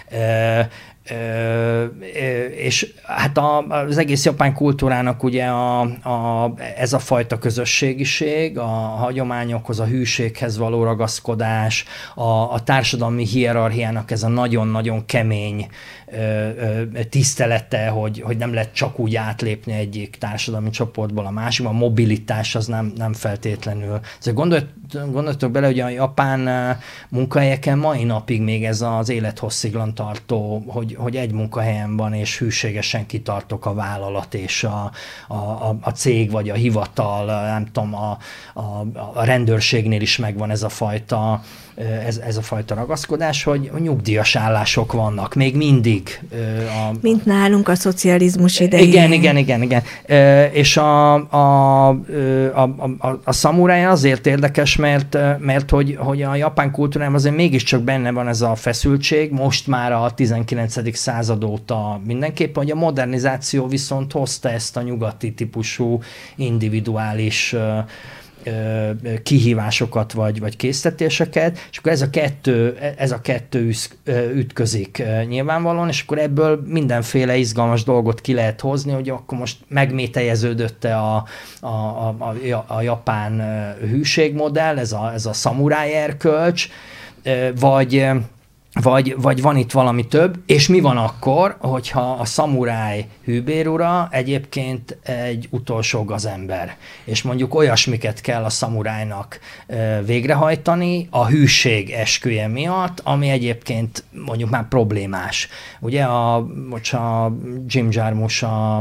B: Ö, és hát a, az egész japán kultúrának ugye a, a, ez a fajta közösségiség, a hagyományokhoz, a hűséghez való ragaszkodás, a, a társadalmi hierarchiának ez a nagyon-nagyon kemény ö, ö, tisztelete, hogy, hogy nem lehet csak úgy átlépni egyik társadalmi csoportból a másikba, a mobilitás az nem, nem feltétlenül. Gondolj, gondoljatok bele, hogy a japán munkahelyeken mai napig még ez az élethossziglan tartó, hogy hogy, hogy egy munkahelyen van, és hűségesen kitartok a vállalat és a, a, a, a cég, vagy a hivatal, nem tudom, a, a, a rendőrségnél is megvan ez a fajta Ez, ez a fajta ragaszkodás, hogy nyugdíjas állások vannak, még mindig.
A: A, Mint nálunk a szocializmus idején.
B: Igen, igen, igen, igen. És a, a, a, a, a szamuráj azért érdekes, mert, mert hogy, hogy a japán kultúrában azért mégiscsak benne van ez a feszültség, most már a tizenkilencedik század óta mindenképpen, hogy a modernizáció viszont hozta ezt a nyugati típusú individuális kihívásokat vagy, vagy késztetéseket, és akkor ez a kettő, ez a kettő ütközik nyilvánvalóan, és akkor ebből mindenféle izgalmas dolgot ki lehet hozni, hogy akkor most megmétejeződött-e a, a, a, a japán hűségmodell, ez a, ez a szamuráj erkölcs, vagy Vagy, vagy van itt valami több, és mi van akkor, hogyha a szamuráj hűbérura egyébként egy utolsó gazember, és mondjuk olyasmiket kell a szamurájnak végrehajtani a hűség esküje miatt, ami egyébként mondjuk már problémás. Ugye a, most a Jim Jarmusch a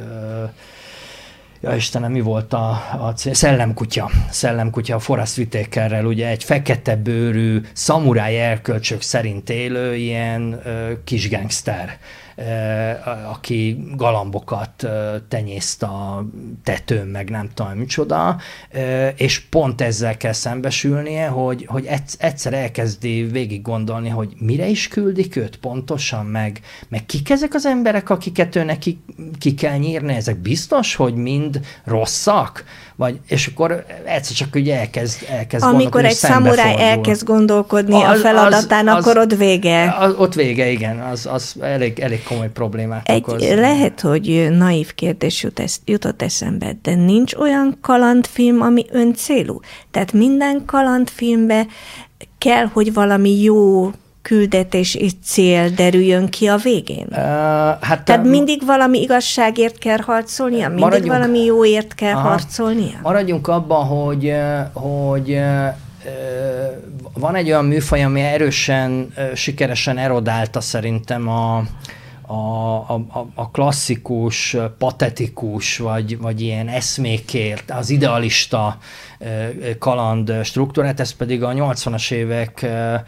B: ja Istenem, mi volt a, a Szellemkutya, Szellemkutya a Forrest Whitakerrel, ugye egy fekete bőrű, szamuráj erkölcsök szerint élő ilyen ö, kis gangster, ö, aki galambokat ö, tenyészt a tetőn, meg nem tudom micsoda, ö, és pont ezzel kell szembesülnie, hogy, hogy egyszer elkezdi végig gondolni, hogy mire is küldik őt pontosan, meg, meg kik ezek az emberek, akiket ő neki ki kell nyírni, ezek biztos, hogy mind rosszak? Vagy, és akkor egyszer csak ugye elkezd, elkezd
A: Amikor egy szamuráj elkezd gondolkodni az, a feladatán, az, az, akkor ott vége.
B: Az, ott vége, igen. Az, az elég, elég komoly problémát
A: egy,
B: okoz.
A: Lehet, hogy naív kérdés jut esz, jutott eszembe, de nincs olyan kalandfilm, ami öncélú. Tehát minden kalandfilmbe kell, hogy valami jó küldetés és cél derüljön ki a végén? Uh, hát Tehát mindig valami igazságért kell harcolnia? Mindig valami jóért kell aha, harcolnia?
B: Maradjunk abban, hogy, hogy van egy olyan műfaj, ami erősen, sikeresen erodálta szerintem a A, a, a klasszikus, patetikus, vagy, vagy ilyen eszmékért, az idealista kaland struktúrát, ez pedig a nyolcvanas évek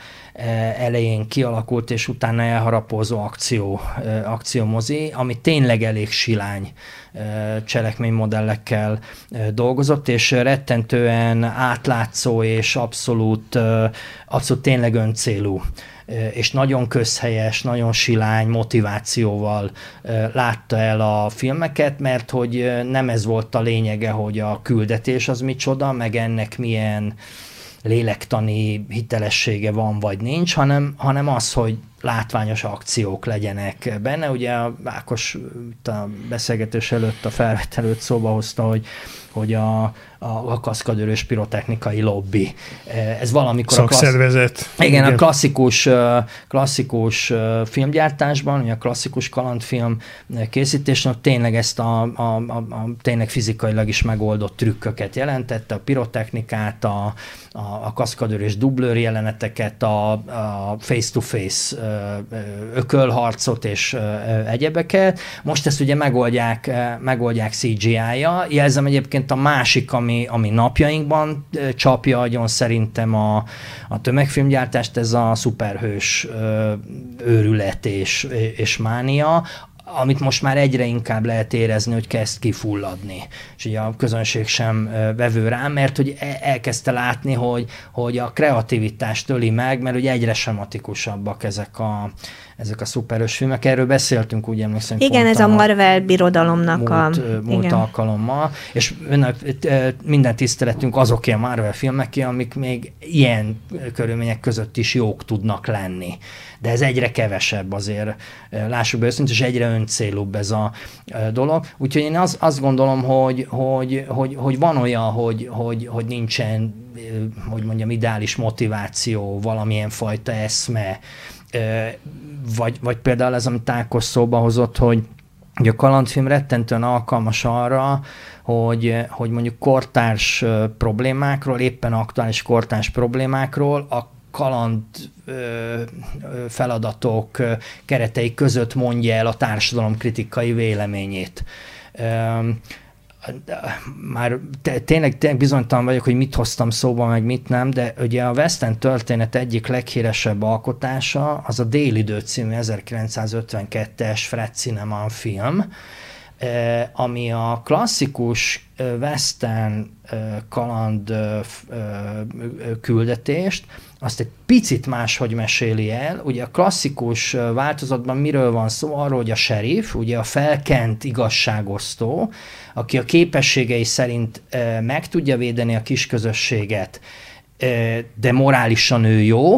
B: elején kialakult, és utána elharapózó akció, akciómozi, ami tényleg elég silány cselekménymodellekkel dolgozott, és rettentően átlátszó, és abszolút, abszolút tényleg öncélú, és nagyon közhelyes, nagyon silány motivációval látta el a filmeket, mert hogy nem ez volt a lényege, hogy a küldetés az micsoda, meg ennek milyen lélektani hitelessége van vagy nincs, hanem, hanem az, hogy látványos akciók legyenek benne. Ugye a Ákos a beszélgetés előtt, a felvétel előtt szóba hozta, hogy, hogy a, a, a kaszkadőrös pirotechnikai lobby. Ez valamikor
C: szakszervezet.
B: A klassz... Igen, igen, a klasszikus, klasszikus filmgyártásban, ugye a klasszikus kalandfilm készítésnek tényleg ezt a, a, a, a tényleg fizikailag is megoldott trükköket jelentette, a pirotechnikát, a, a, a kaszkadőrös dublőr jeleneteket, a, a face-to-face ökölharcot és egyebeket. Most ezt ugye megoldják, megoldják cé gé í-jal. Jelzem egyébként a másik, ami, ami napjainkban csapja agyon szerintem a, a tömegfilmgyártást, ez a szuperhős őrület és, és mánia, amit most már egyre inkább lehet érezni, hogy kezd kifulladni. És ugye a közönség sem vevő rá, mert hogy elkezdte látni, hogy, hogy a kreativitást öli meg, mert ugye egyre sematikusabbak ezek a, ezek a szuperhős filmek. Erről beszéltünk, úgy emlékszem.
A: Igen, ez a Marvel birodalomnak
B: múlt,
A: a...
B: múlt igen. alkalommal, és minden tiszteletünk azok a Marvel filmek, amik még ilyen körülmények között is jók tudnak lenni. De ez egyre kevesebb azért, lássuk be őszintén, és egyre öncélúbb ez a dolog. Úgyhogy én az, azt gondolom, hogy, hogy, hogy, hogy van olyan, hogy, hogy, hogy nincsen, hogy mondjam, ideális motiváció, valamilyen fajta eszme, vagy, vagy például ez, amit Ákos szóba hozott, hogy hogy a kalandfilm rettentően alkalmas arra, hogy, hogy mondjuk kortárs problémákról, éppen aktuális kortárs problémákról a kaland feladatok keretei között mondja el a társadalomkritikai véleményét. Már tényleg, tényleg bizonytalan vagyok, hogy mit hoztam szóba, meg mit nem, de ugye a western történet egyik leghíresebb alkotása az a Délidő című ezerkilencszázötvenkettes Fred Zinnemann film, ami a klasszikus western kaland küldetést, azt egy picit máshogy meséli el. Ugye a klasszikus változatban miről van szó? Arról, hogy a sheriff, ugye a felkent igazságosztó, aki a képességei szerint meg tudja védeni a kisközösséget, de morálisan ő jó,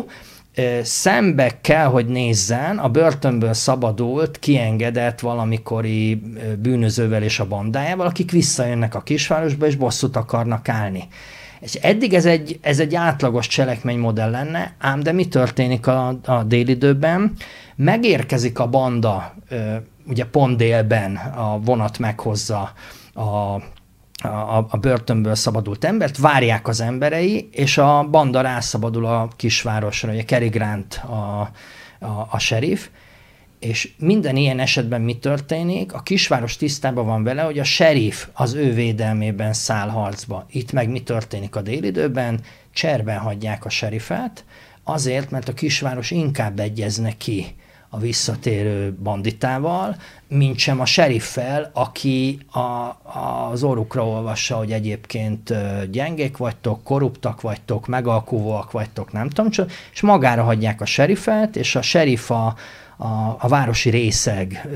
B: szembe kell, hogy nézzen a börtönből szabadult, kiengedett valamikori bűnözővel és a bandájával, akik visszajönnek a kisvárosba, és bosszút akarnak állni. És eddig ez egy, ez egy átlagos cselekménymodell lenne, ám de mi történik a, a Délidőben? Megérkezik a banda, ugye pont délben a vonat meghozza a A, a börtönből szabadult embert, várják az emberei, és a banda rászabadul a kisvárosra, ugye Cary Grant a, a, a sheriff, és minden ilyen esetben mi történik? A kisváros tisztában van vele, hogy a sheriff az ő védelmében száll harcba. Itt meg mi történik a Délidőben? Cserben hagyják a sheriffet, azért, mert a kisváros inkább egyezne ki a visszatérő banditával, mint sem a seriffel, aki a, a, az orrukra olvassa, hogy egyébként gyengék vagytok, korruptak vagytok, megalkuvóak vagytok, nem tudom, és magára hagyják a seriffet, és a seriff a, a, a városi részeg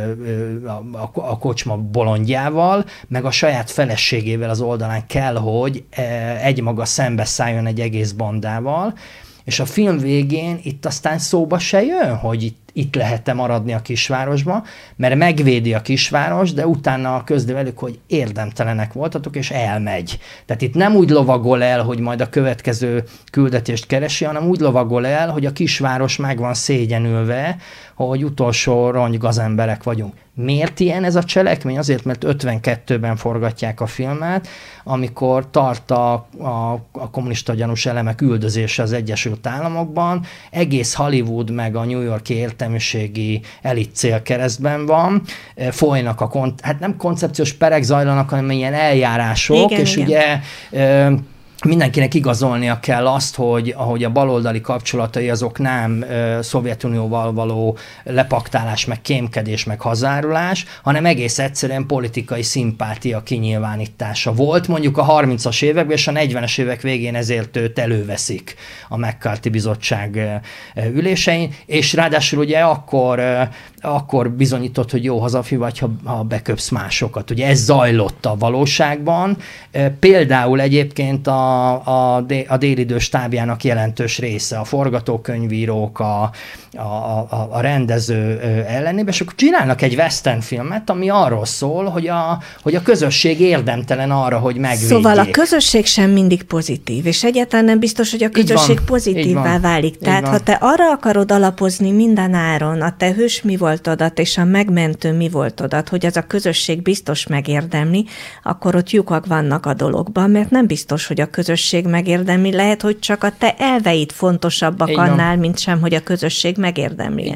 B: a, a, a kocsma bolondjával, meg a saját feleségével az oldalán kell, hogy egymaga szembeszálljon egy egész bandával, és a film végén itt aztán szóba se jön, hogy itt, itt lehet-e maradni a kisvárosba, mert megvédi a kisváros, de utána közli velük, hogy érdemtelenek voltatok, és elmegy. Tehát itt nem úgy lovagol el, hogy majd a következő küldetést keresi, hanem úgy lovagol el, hogy a kisváros meg van szégyenülve, hogy utolsó rongy gazemberek vagyunk. Miért ilyen ez a cselekmény? Azért, mert ötvenkettőben forgatják a filmet, amikor tart a, a, a kommunista gyanús elemek üldözése az Egyesült Államokban, egész Hollywood meg a New York-i értelmiségi elit célkeresztben van, folynak a, kon- hát nem koncepciós perek zajlanak, hanem ilyen eljárások, igen, és igen. ugye... Ö, mindenkinek igazolnia kell azt, hogy ahogy a baloldali kapcsolatai azok nem ö, Szovjetunióval való lepaktálás, meg kémkedés, meg hazárulás, hanem egész egyszerűen politikai szimpátia kinyilvánítása volt. Mondjuk a harmincas években és a negyvenes évek végén ezért őt előveszik a McCarthy bizottság ö, ülésein, és ráadásul ugye akkor, ö, akkor bizonyított, hogy jó hazafi vagy, ha, ha beköpsz másokat. Ugye ez zajlott a valóságban. Ö, például egyébként a A, a, a Délidő stábjának jelentős része, a forgatókönyvírók, a, a, a, a rendező ellenében, és akkor csinálnak egy western filmet, ami arról szól, hogy a, hogy a közösség érdemtelen arra, hogy megvédjék.
A: Szóval a közösség sem mindig pozitív, és egyáltalán nem biztos, hogy a közösség pozitívvá válik. Tehát ha te arra akarod alapozni minden áron, a te hős mi voltodat és a megmentő mi voltodat, hogy az a közösség biztos megérdemli, akkor ott lyukak vannak a dologban, mert nem biztos, hogy a közösség megérdemli, lehet, hogy csak a te elveid fontosabbak így annál, van. Mint sem, hogy a közösség megérdemli.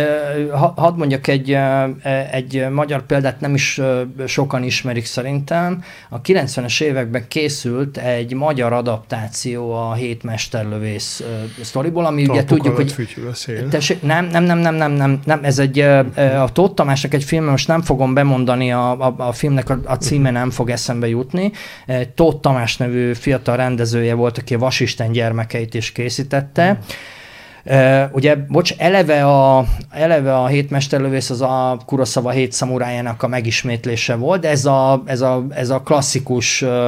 B: Hadd mondjak egy, egy magyar példát, nem is sokan ismerik szerintem. A kilencvenes években készült egy magyar adaptáció a Hét mesterlövész sztoriból, ami Talpok ugye tudjuk, hogy... Tessék, nem, nem, nem, nem, nem, nem, nem, ez egy a Tóth Tamásnak egy film, most nem fogom bemondani, a, a, a filmnek a, a címe nem fog eszembe jutni. Tóth Tamás nevű fiatal rendezője volt, aki a Vasisten gyermekeit is készítette. Mm. Uh, ugye, bocs, eleve a, eleve a Hét mesterlövész az a Kuroszava Hét szamurájának a megismétlése volt, de ez a, ez a, ez a klasszikus uh,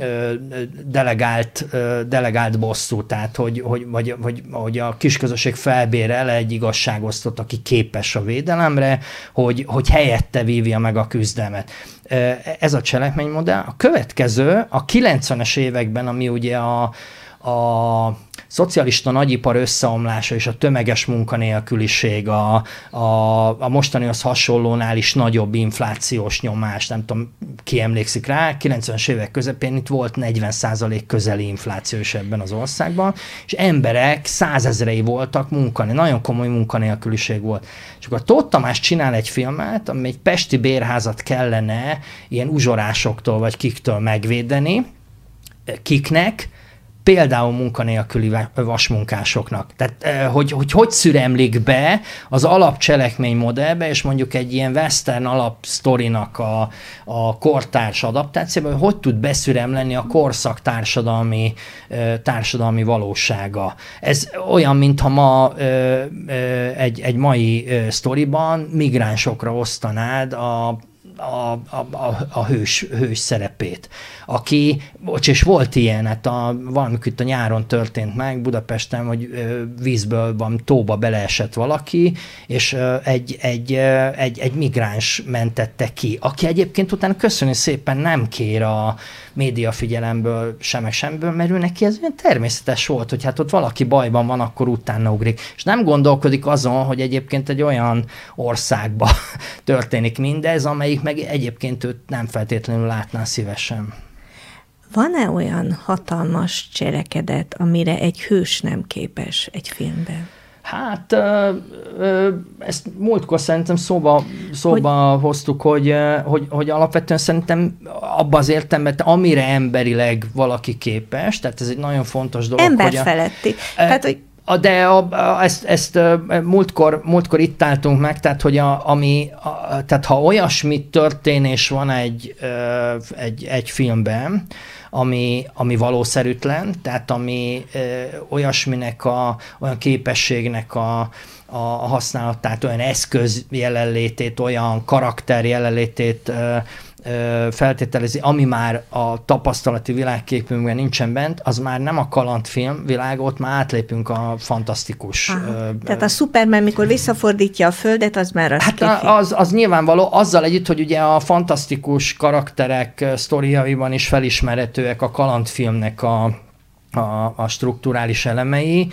B: delegált, uh, delegált bosszú, tehát hogy, hogy, vagy, hogy, hogy a kisközösség felbérel egy igazságosztót, aki képes a védelemre, hogy, hogy helyette vívja meg a küzdelmet. Uh, ez a cselekménymodell. A következő, a kilencvenes években, ami ugye a a szocialista nagyipar összeomlása és a tömeges munkanélküliség, a, a, a mostanihoz hasonlónál is nagyobb inflációs nyomás, nem tudom, ki emlékszik rá, kilencvenes évek közepén itt volt negyven százalék közeli infláció is ebben az országban, és emberek százezrei voltak munkanélkül, nagyon komoly munkanélküliség volt. És akkor Tóth Tamás csinál egy filmet, ami egy pesti bérházat kellene ilyen uzsorásoktól vagy kiktől megvédeni, kiknek, például munkanélküli vasmunkásoknak. Tehát, hogy, hogy hogy szüremlik be az alapcselekmény modellbe, és mondjuk egy ilyen western alapsztorinak a, a kortárs adaptációban, hogy hogy tud beszüremleni a korszak társadalmi, társadalmi valósága. Ez olyan, mintha ma egy, egy mai sztoriban migránsokra osztanád a A, a, a, a hős, hős szerepét, aki, bocs, és volt ilyen, hát a, valamikor itt a nyáron történt meg Budapesten, hogy ö, vízből van, tóba beleesett valaki, és ö, egy, egy, ö, egy, egy migráns mentette ki, aki egyébként utána köszönni szépen nem kér a média figyelemből, sem meg semből, mert ő neki ez olyan természetes volt, hogy hát ott valaki bajban van, akkor utána ugrik. És nem gondolkodik azon, hogy egyébként egy olyan országban történik mindez, amelyik meg egyébként őt nem feltétlenül látná szívesen.
A: Van-e olyan hatalmas cselekedet, amire egy hős nem képes egy filmben?
B: Hát ö, ö, ezt múltkor szerintem szóba, szóba hogy... hoztuk, hogy, hogy, hogy alapvetően szerintem abban az értelemben, amire emberileg valaki képes, tehát ez egy nagyon fontos dolog.
A: Emberfeletti.
B: Hogy a,
A: tehát, hogy
B: De a, a, ezt, ezt múltkor, múltkor itt álltunk meg, tehát, hogy a, ami, a, tehát ha olyasmi történés van egy, egy, egy filmben, ami, ami valószerűtlen, tehát ami olyasminek a, olyan képességnek a, a használatát, olyan eszköz jelenlétét, olyan karakter jelenlétét feltételezi, ami már a tapasztalati világképünkben nincsen bent, az már nem a kalandfilm világ, ott már átlépünk a fantasztikus.
A: Aha. Tehát a Superman, mikor visszafordítja a földet, az már az
B: Hát az, az nyilvánvaló, azzal együtt, hogy ugye a fantasztikus karakterek sztoriaiban is felismerhetőek a kalandfilmnek a A, a strukturális elemei,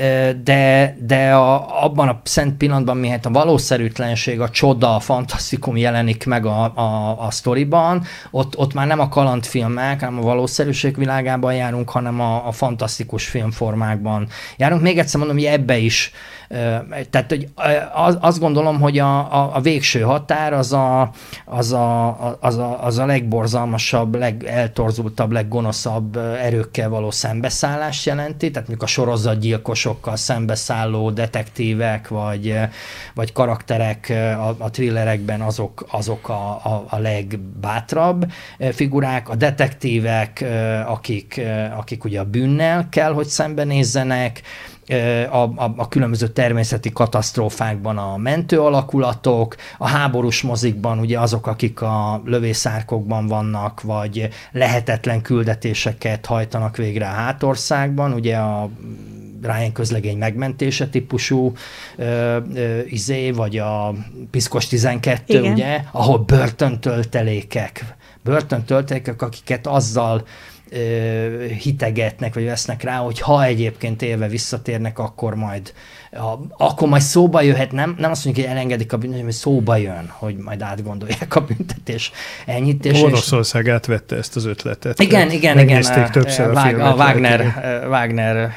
B: de, de a, abban a szent pillanatban, mihet a valószerűtlenség, a csoda, a fantasztikum jelenik meg a, a, a sztoriban, ott, ott már nem a kalandfilmek, hanem a valószerűség világában járunk, hanem a, a fantasztikus filmformákban járunk. Még egyszer mondom, hogy ebbe is, tehát hogy az, azt gondolom, hogy a, a, a végső határ az a, az, a, az, a, az a legborzalmasabb, legeltorzultabb, leggonoszabb erőkkel való szembeszállást jelenti, tehát mondjuk a sorozatgyilkosokkal szembeszálló detektívek, vagy, vagy karakterek a, a thrillerekben azok, azok a, a, a legbátrabb figurák, a detektívek, akik, akik ugye a bűnnel kell, hogy szembenézzenek, A, a, a különböző természeti katasztrófákban a mentő alakulatok, a háborús mozikban ugye azok, akik a lövészárkokban vannak, vagy lehetetlen küldetéseket hajtanak végre a hátországban, ugye a Ryan közlegény megmentése típusú ö, ö, izé, vagy a Piszkos tizenkettő, igen, ugye, ahol börtöntöltelékek, börtöntöltelékek, akiket azzal hitegetnek, vagy vesznek rá, hogy ha egyébként élve visszatérnek, akkor majd, a, akkor majd szóba jöhet, nem, nem azt mondjuk, hogy elengedik a büntetés, hogy szóba jön, hogy majd átgondolják a büntetés enyhítés.
C: Oroszország és... átvette ezt az ötletet.
B: Igen, igen, igen.
C: A, többször a,
B: Vág, a Wagner, Wagner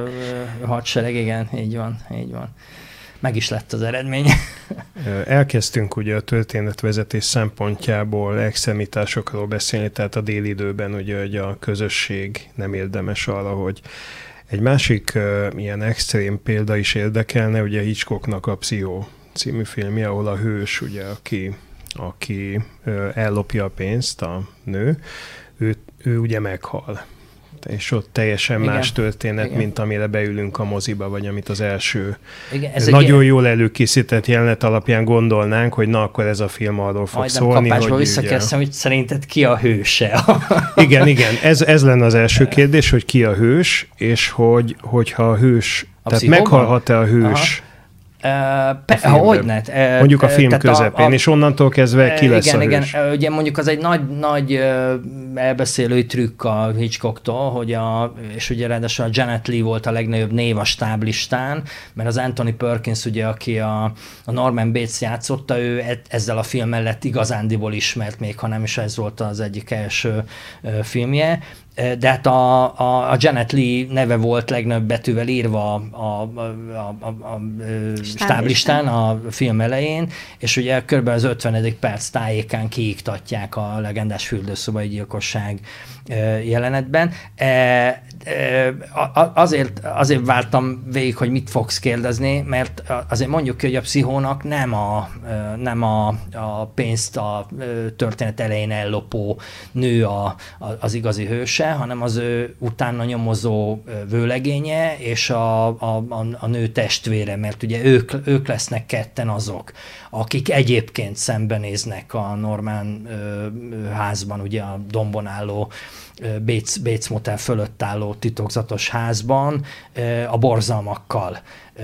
B: hadsereg, igen, így van, így van. Meg is lett az eredmény.
C: Elkezdtünk ugye a történetvezetés szempontjából extremitásokról beszélni, tehát a déli időben ugye, hogy a közösség nem érdemes arra, hogy egy másik uh, ilyen extrém példa is érdekelne, ugye Hitchcocknak a Pszichó című filmje, ahol a hős, ugye, aki, aki uh, ellopja a pénzt, a nő, ő, ő ugye meghal. És ott teljesen igen, más történet, igen, mint amire beülünk a moziba, vagy amit az első igen, ez nagyon egy jól előkészített jelenet alapján gondolnánk, hogy na, akkor ez a film arról fog
B: majdnem
C: szólni.
B: Kapásba visszakezdtem, hogy szerinted ki a hőse?
C: Igen, igen, ez, ez lenne az első kérdés, hogy ki a hős, és hogy, hogyha a hős, a tehát meghalhat-e a hős, aha,
B: Pe- hogyne.
C: Mondjuk a film közepén, a, a, és onnantól kezdve ki lesz
B: igen,
C: a
B: igen,
C: hős.
B: Igen, ugye mondjuk az egy nagy, nagy elbeszélői trükk a Hitchcocktól, hogy a, és ugye ráadásul a Janet Leigh volt a legnagyobb név a stáblistán, mert az Anthony Perkins, ugye, aki a, a Norman Bates játszotta, ő ezzel a film mellett igazándiból ismert, még ha nem is ez volt az egyik első filmje. De hát a, a, a Janet Leigh neve volt legnagyobb betűvel írva a, a, a, a, a stáblistán a film elején, és ugye kb. Az ötvenedik perc tájékán kiiktatják a legendás fürdőszobai gyilkosság jelenetben. Azért, azért vártam végig, hogy mit fogsz kérdezni, mert azért mondjuk ki, hogy a Pszichónak nem a, nem a, a pénzt a történet elején ellopó nő a, a, az igazi hőse, hanem az ő utána nyomozó vőlegénye és a, a, a nő testvére, mert ugye ők, ők lesznek ketten azok, akik egyébként szembenéznek a Norman házban, ugye a dombon álló Bates, Bates Motel fölött álló titokzatos házban a borzalmakkal.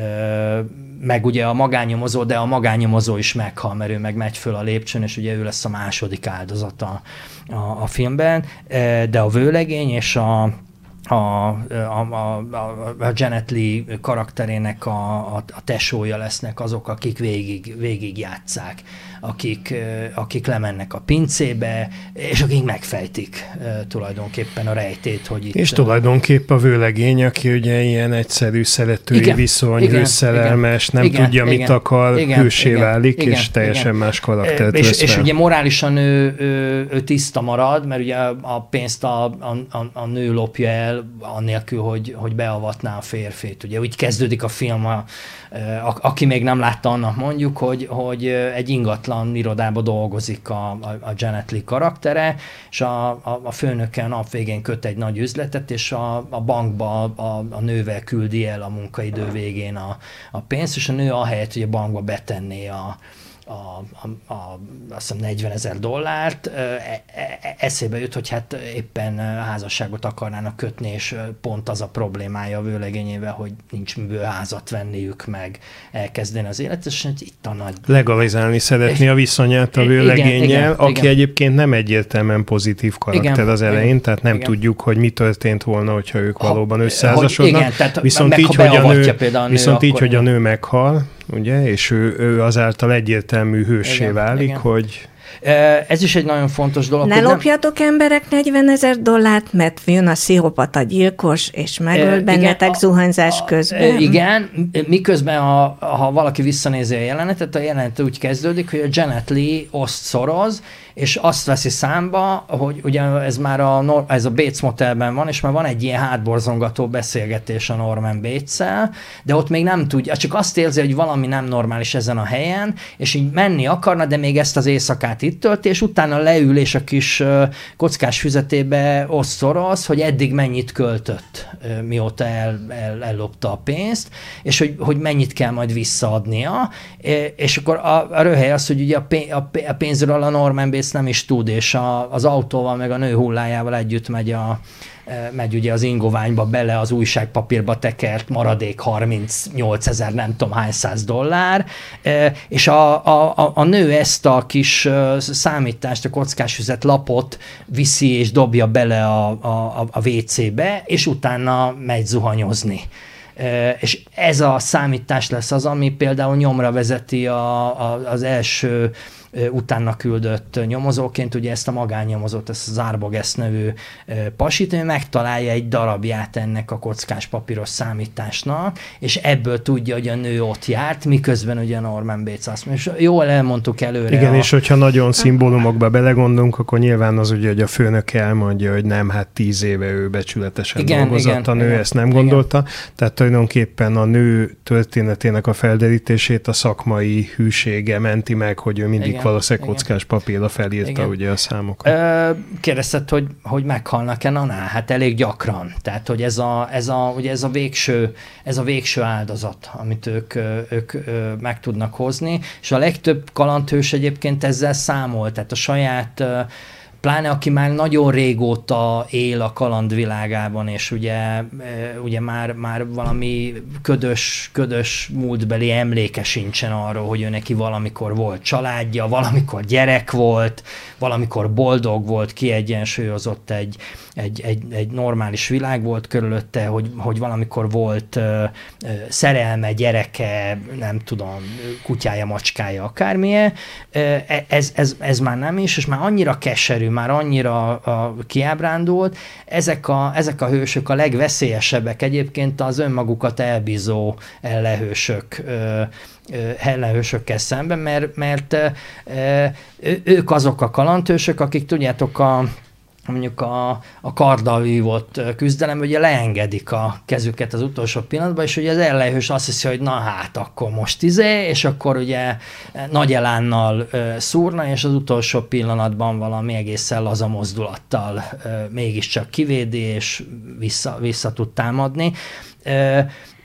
B: Meg ugye a magánnyomozó, de a magánnyomozó is meghal, mert ő meg megy föl a lépcsőn, és ugye ő lesz a második áldozata a, a filmben, de a vőlegény és a A, a, a, a Janet Leigh karakterének a, a, a tesója lesznek azok, akik végig, végig játsszák, akik, akik lemennek a pincébe, és akik megfejtik tulajdonképpen a rejtét, hogy itt...
C: És tulajdonképpen a vőlegény, aki ugye ilyen egyszerű szeretői igen, viszony, igen, hőszerelmes, nem igen, tudja, igen, mit akar, igen, hősé igen, válik, igen, és teljesen igen. más karaktert
B: és,
C: vesz
B: és
C: fel.
B: ugye morálisan ő, ő, ő tiszta marad, mert ugye a pénzt a, a, a nő lopja el, annélkül, hogy, hogy beavatná a férfit. Ugye úgy kezdődik a film, a, a, aki még nem látta, annak mondjuk, hogy, hogy egy ingatlan irodába dolgozik a, a, a Janet Leigh karaktere, és a, a, a főnöke a nap végén köt egy nagy üzletet, és a, a bankba a, a nővel küldi el a munkaidő végén a, a pénzt, és a nő ahelyett, hogy a bankba betenné a A, a, a, azt hiszem negyvenezer dollárt, e, e, eszébe jut, hogy hát éppen házasságot akarnának kötni, és pont az a problémája a vőlegényével, hogy nincs miből házat venniük, meg elkezdeni az életet, és itt a nagy...
C: Legalizálni szeretné a viszonyát a vőlegénnyel, aki igen. egyébként nem egyértelműen pozitív karakter igen, az elején, igen, tehát nem igen. tudjuk, hogy mi történt volna, hogyha ők ha, valóban összeházasodnak. Igen, tehát viszont meg, így, hogy a nő, a nő, viszont így, hogy a nő meghal, ugye, és ő, ő azáltal egyértelmű hőssé igen, válik, igen. hogy...
B: Ez is egy nagyon fontos dolog.
A: Ne lopjatok nem... emberek negyvenezer dollárt, mert jön a pszichopata gyilkos, és megöl bennetek zuhanyzás közben.
B: Igen, miközben a, ha valaki visszanézi a jelenetet, a jelenet úgy kezdődik, hogy a Janet Leigh oszt szoroz, és azt veszi számba, hogy ugye ez már a, ez a Bates Motelben van, és már van egy ilyen hátborzongató beszélgetés a Norman Bates-szel, de ott még nem tudja, csak azt érzi, hogy valami nem normális ezen a helyen, és így menni akarna, de még ezt az éjszakát itt tölti, és utána leül, és a kis kockás füzetébe osztoroz, hogy eddig mennyit költött, mióta el, el, ellopta a pénzt, és hogy, hogy mennyit kell majd visszaadnia, és akkor a, a röhely az, hogy ugye a, pénz, a pénzről a Norman Bates nem is tud, és a, az autóval meg a nő hullájával együtt megy, a, megy ugye az ingoványba bele, az újságpapírba tekert maradék harmincnyolcezer nem tudom hány száz dollár, és a, a, a nő ezt a kis számítást, a kockásfüzet lapot viszi és dobja bele a, a, a vé cébe, és utána megy zuhanyozni. És ez a számítás lesz az, ami például nyomra vezeti a, a, az első utána küldött nyomozóként, ugye ezt a magánnyomozót, ezt az Arbogast nevű pasit, ő megtalálja egy darabját ennek a kockás papíros számításnak, és ebből tudja, hogy a nő ott járt, miközben ugye Norman Bates azt mondja, és jól elmondtuk előre.
C: Igen,
B: a...
C: és hogyha nagyon szimbólumokba belegondolunk, akkor nyilván az ugye, hogy a főnök elmondja, hogy nem, hát tíz éve ő becsületesen igen, dolgozott, igen, a nő igen, ezt nem igen. gondolta, tehát tulajdonképpen a nő történetének a felderítését a szakmai hűsége menti meg, hogy ő mindig igen. valószínűleg kockás papírra felírta igen. ugye a számokat.
B: Ö, kérdezted, hogy, hogy meghalnak-e? Na, na, hát elég gyakran. Tehát, hogy ez a, ez a, ugye ez a, végső, ez a végső áldozat, amit ők, ők meg tudnak hozni, és a legtöbb kalandhős egyébként ezzel számol, tehát a saját pláne aki már nagyon régóta él a kalandvilágában, és ugye, ugye már, már valami ködös, ködös múltbeli emléke sincsen arról, hogy ő neki valamikor volt családja, valamikor gyerek volt, valamikor boldog volt, kiegyensúlyozott, egy, egy, egy, egy normális világ volt körülötte, hogy, hogy valamikor volt ö, ö, szerelme, gyereke, nem tudom, kutyája, macskája, akármilyen. Ez, ez, ez már nem is, és már annyira keserű, már annyira a, kiábrándult. Ezek a, ezek a hősök a legveszélyesebbek egyébként az önmagukat elbízó ellenhősök, ellenhősökkel szemben, mert, mert ők azok a kalandhősök, akik tudjátok a mondjuk a, a karddal vívott küzdelem, ugye leengedik a kezüket az utolsó pillanatban, és ugye az ellenhős azt hiszi, hogy na hát, akkor most izé, és akkor ugye nagy elánnal e, szúrna, és az utolsó pillanatban valami egészen laza mozdulattal e, mégiscsak kivédi, és vissza, vissza tud támadni. E,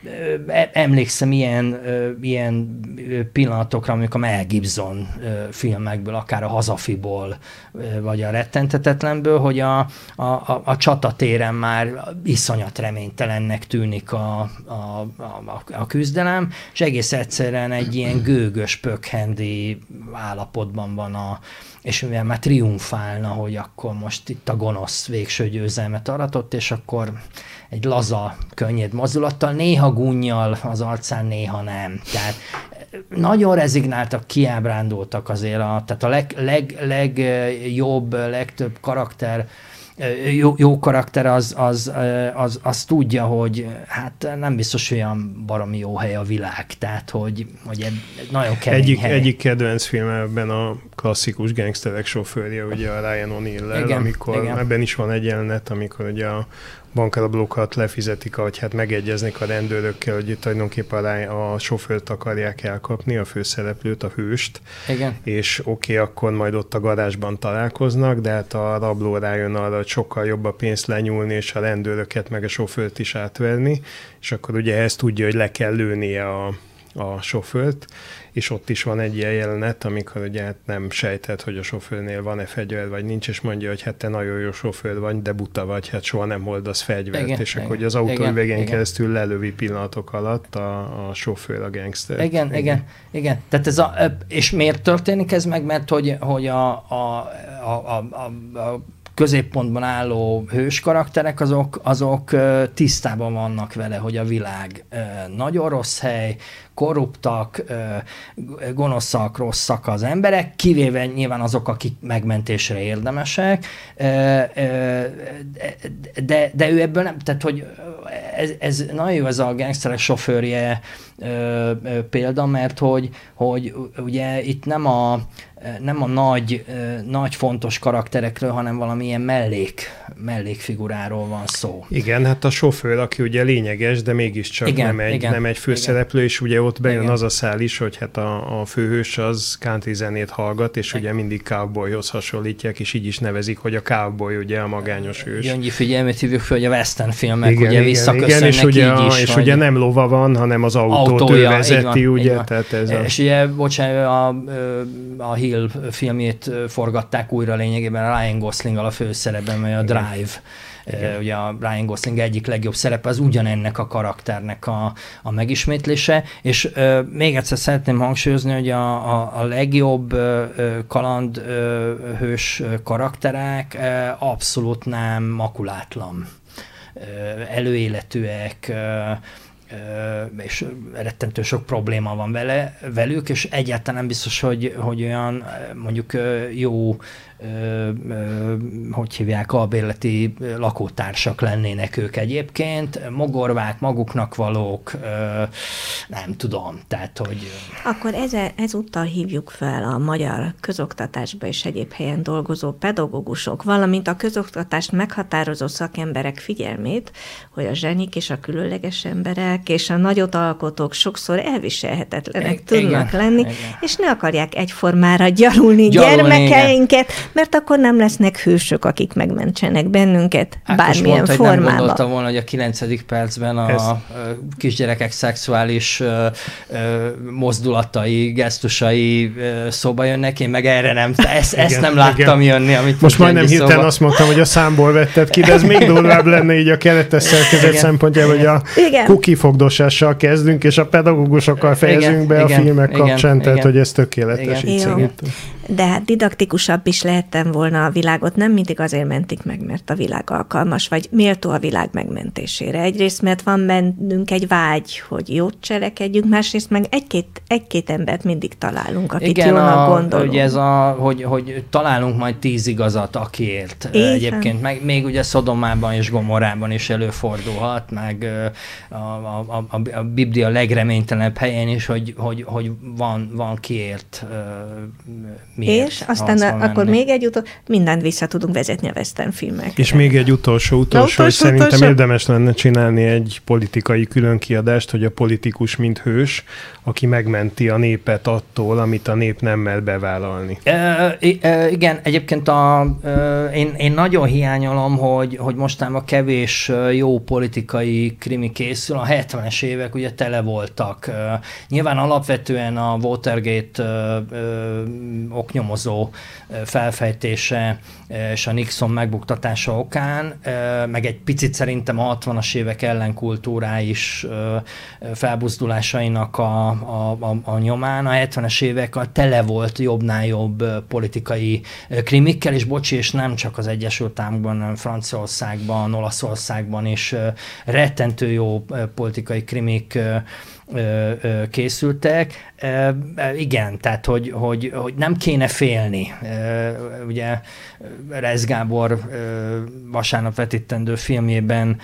B: Emlékszem ilyen, ilyen pillanatokra, amikor a Mel Gibson filmekből, akár a Hazafiból, vagy a Rettenthetetlenből, hogy a, a, a csatatéren már iszonyat reménytelennek tűnik a, a, a, a küzdelem, és egész egyszerűen egy ilyen gőgös, pökhendi állapotban van a és mivel már triumfálna, hogy akkor most itt a gonosz végső győzelmet aratott, és akkor egy laza, könnyed mozdulattal, néha gunnyal az arcán, néha nem. Tehát nagyon rezignáltak, kiábrándultak azért, a, tehát a leg, leg, legjobb, legtöbb karakter, jó, jó karakter az, az, az, az tudja, hogy hát nem biztos olyan baromi jó hely a világ, tehát hogy, hogy egy nagyon kemény
C: egyik,
B: hely.
C: Egyik kedvenc filmben a klasszikus gangsterek sofőrje, ugye a Ryan O'Neal-lel, amikor igen. Ebben is van egy jelenet, amikor ugye a bankrablókat lefizetik, ahogy hát megegyeznek a rendőrökkel, hogy tulajdonképpen a, a sofőrt akarják elkapni, a főszereplőt, a hőst.
B: Igen.
C: És oké, okay, akkor majd ott a garázsban találkoznak, de hát a rabló rájön arra, hogy sokkal jobb a pénzt lenyúlni, és a rendőröket meg a sofőrt is átverni, és akkor ugye ezt tudja, hogy le kell lőnie a, a sofőrt, és ott is van egy ilyen jelenet, amikor ugye hát nem sejtett, hogy a sofőrnél van-e fegyver, vagy nincs, és mondja, hogy hát te nagyon jó sofőr vagy, de buta vagy, hát soha nem hordasz fegyvert, igen, és igen, akkor az autó üvegen keresztül lelövi pillanatok alatt a, a sofőr, a gangster.
B: Igen, igen, igen, igen. Tehát ez a, és miért történik ez meg? Mert hogy, hogy a, a, a, a, a középpontban álló hős karakterek, azok, azok tisztában vannak vele, hogy a világ nagyon rossz hely, korruptak, gonoszak, rosszak az emberek, kivéve nyilván azok, akik megmentésre érdemesek, de, de ő ebből nem, tehát hogy ez, ez nagyon jó ez a gangsterek sofőrje példa, mert hogy, hogy ugye itt nem a nem a nagy, nagy fontos karakterekről, hanem valamilyen mellék, mellékfiguráról van szó.
C: Igen, hát a sofőr, aki ugye lényeges, de mégiscsak igen, nem, egy, igen, nem egy főszereplő, igen. És ugye ott bejön igen. Az a szál is, hogy hát a, a főhős az country zenét hallgat, és igen. Ugye mindig cowboyhoz hasonlítják, és így is nevezik, hogy a cowboy ugye a magányos hős.
B: Gyöngyi figyelmét hívjuk fel, hogy a western filmek igen, ugye visszaköszönnek
C: és ugye,
B: így is.
C: És
B: vagy...
C: ugye nem lova van, hanem az autót autója, ő vezeti, van, ugye. Tehát ez a...
B: És ugye, bocsánat, a, a Hill filmjét forgatták újra lényegében a Ryan Goslinggal a főszerepben, mert a Drive, igen. Ugye a Ryan Gosling egyik legjobb szerepe, az ugyanennek a karakternek a, a megismétlése, és uh, még egyszer szeretném hangsúlyozni, hogy a, a, a legjobb uh, kalandhős uh, karakterek uh, abszolút nem makulátlan, uh, előéletűek, uh, és rettentő sok probléma van vele, velük, és egyáltalán nem biztos, hogy, hogy olyan mondjuk jó, hogy hívják, albérleti lakótársak lennének ők egyébként, mogorvák, maguknak valók, nem tudom, tehát, hogy...
A: Akkor ezzel, ezúttal hívjuk fel a magyar közoktatásba és egyéb helyen dolgozó pedagógusok, valamint a közoktatást meghatározó szakemberek figyelmét, hogy a zsenik és a különleges emberek és a nagyot alkotók sokszor elviselhetetlenek e- tudnak igen, lenni, igen. És ne akarják egyformára gyarulni, gyarulni gyermekeinket, igen. mert akkor nem lesznek hősök, akik megmentsenek bennünket
B: Ákos
A: bármilyen
B: mondta,
A: formában.
B: Hogy nem gondolta volna, hogy a kilencedik percben a Ez... kisgyerekek szexuális ö, ö, mozdulatai, gesztusai ö, szóba jönnek, én meg erre nem, ezt, igen, ezt nem láttam igen. jönni. Amit
C: most majdnem hirtelen szóba... azt mondtam, hogy a számból vetted ki, de ez még durvább lenne így a keretes szerkezet szempontjából, hogy a kukifogdosással kezdünk, és a pedagógusokkal fejezünk igen, be igen, a filmek igen, kapcsán, igen, tehát igen. hogy ez tökéletes így szerintem.
A: De hát didaktikusabb is lehettem volna a világot, nem mindig azért mentik meg, mert a világ alkalmas, vagy méltó a világ megmentésére. Egyrészt, mert van bennünk egy vágy, hogy jót cselekedjünk, másrészt meg egy-két, egy-két embert mindig találunk, akik igen, jónak gondolunk.
B: Ugye ez a, hogy, hogy találunk majd tíz igazat, akiért. Igen. Egyébként meg még ugye Szodomában és Gomorrában is előfordulhat, meg a, a, a, a Biblia legreménytelenebb helyén is, hogy, hogy, hogy van, van kiért miért.
A: És aztán a, akkor még egy utolsó, mindent vissza tudunk vezetni a western filmekre.
C: És még egy utolsó, utolsó, hogy szerintem utolsó. érdemes lenne csinálni egy politikai különkiadást, hogy a politikus mint hős, aki megmenti a népet attól, amit a nép nem mer bevállalni.
B: E, e, igen, egyébként a, e, én, én nagyon hiányolom, hogy, hogy mostában kevés jó politikai krimi készül. A hetvenes évek ugye tele voltak. E, nyilván alapvetően a Watergate e, e, oknyomozó felfejtése és a Nixon megbuktatása okán, meg egy picit szerintem a hatvanas évek ellenkultúrái is felbuzdulásainak a, a, a, a nyomán. A hetvenes évek a tele volt jobbnál jobb politikai krimikkel, és bocsi, és nem csak az Egyesült Államokban, hanem Franciaországban, Olaszországban is rettentő jó politikai krimik készültek. Igen, tehát, hogy, hogy, hogy nem kéne félni. Ugye Reisz Gábor vasárnap vetítendő filmjében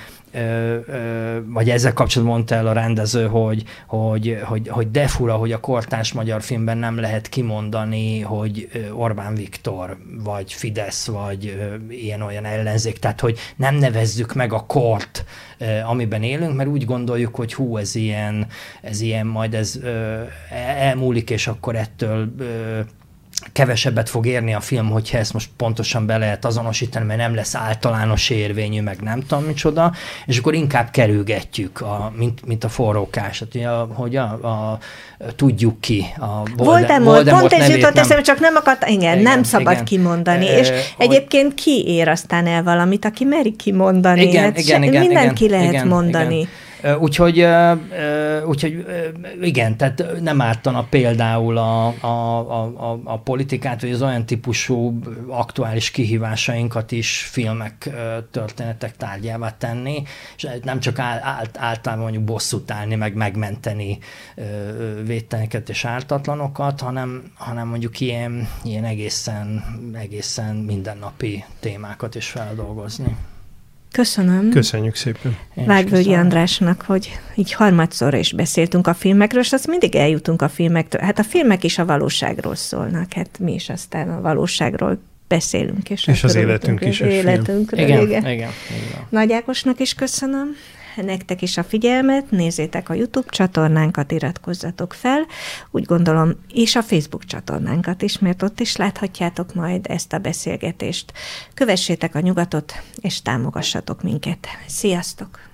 B: vagy ezzel kapcsolatban mondta el a rendező, hogy, hogy, hogy, hogy de fura, hogy a kortárs magyar filmben nem lehet kimondani, hogy Orbán Viktor, vagy Fidesz, vagy ilyen-olyan ellenzék, tehát hogy nem nevezzük meg a kort, amiben élünk, mert úgy gondoljuk, hogy hú, ez ilyen, ez ilyen majd ez elmúlik, és akkor ettől kevesebbet fog érni a film, hogyha ezt most pontosan be lehet azonosítani, mert nem lesz általános érvényű, meg nem tudom micsoda, és akkor inkább kerülgetjük, a, mint, mint a forrókás, hogy a, a, a, tudjuk ki. A
A: Voldemort, pont ez jutott eszembe, csak nem akart, igen, igen nem szabad igen. kimondani, e, és e, egyébként ki ér aztán el valamit, aki meri kimondani,
B: igen,
A: hát
B: igen,
A: se,
B: igen,
A: mindent
B: igen,
A: ki lehet
B: igen,
A: mondani.
B: Igen. Úgyhogy, úgyhogy igen, tehát nem ártana például a, a, a, a politikát, vagy az olyan típusú aktuális kihívásainkat is filmek, történetek tárgyává tenni, és nem csak általában mondjuk bosszút állni, meg megmenteni védteleneket és ártatlanokat, hanem, hanem mondjuk ilyen, ilyen egészen, egészen mindennapi témákat is feldolgozni.
A: Köszönöm.
C: Köszönjük szépen.
A: Vágvölgyi Andrásnak, hogy így harmadszor is beszéltünk a filmekről, és azt mindig eljutunk a filmektől. Hát a filmek is a valóságról szólnak, hát mi is aztán a valóságról beszélünk. És,
C: és az életünk is.
A: Életünkről,
B: igen,
A: igen.
B: igen, igen.
A: Nagy Ákosnak is köszönöm. Nektek is a figyelmet, nézzétek a YouTube csatornánkat, iratkozzatok fel, úgy gondolom, és a Facebook csatornánkat is, mert ott is láthatjátok majd ezt a beszélgetést. Kövessétek a Nyugatot, és támogassatok minket. Sziasztok!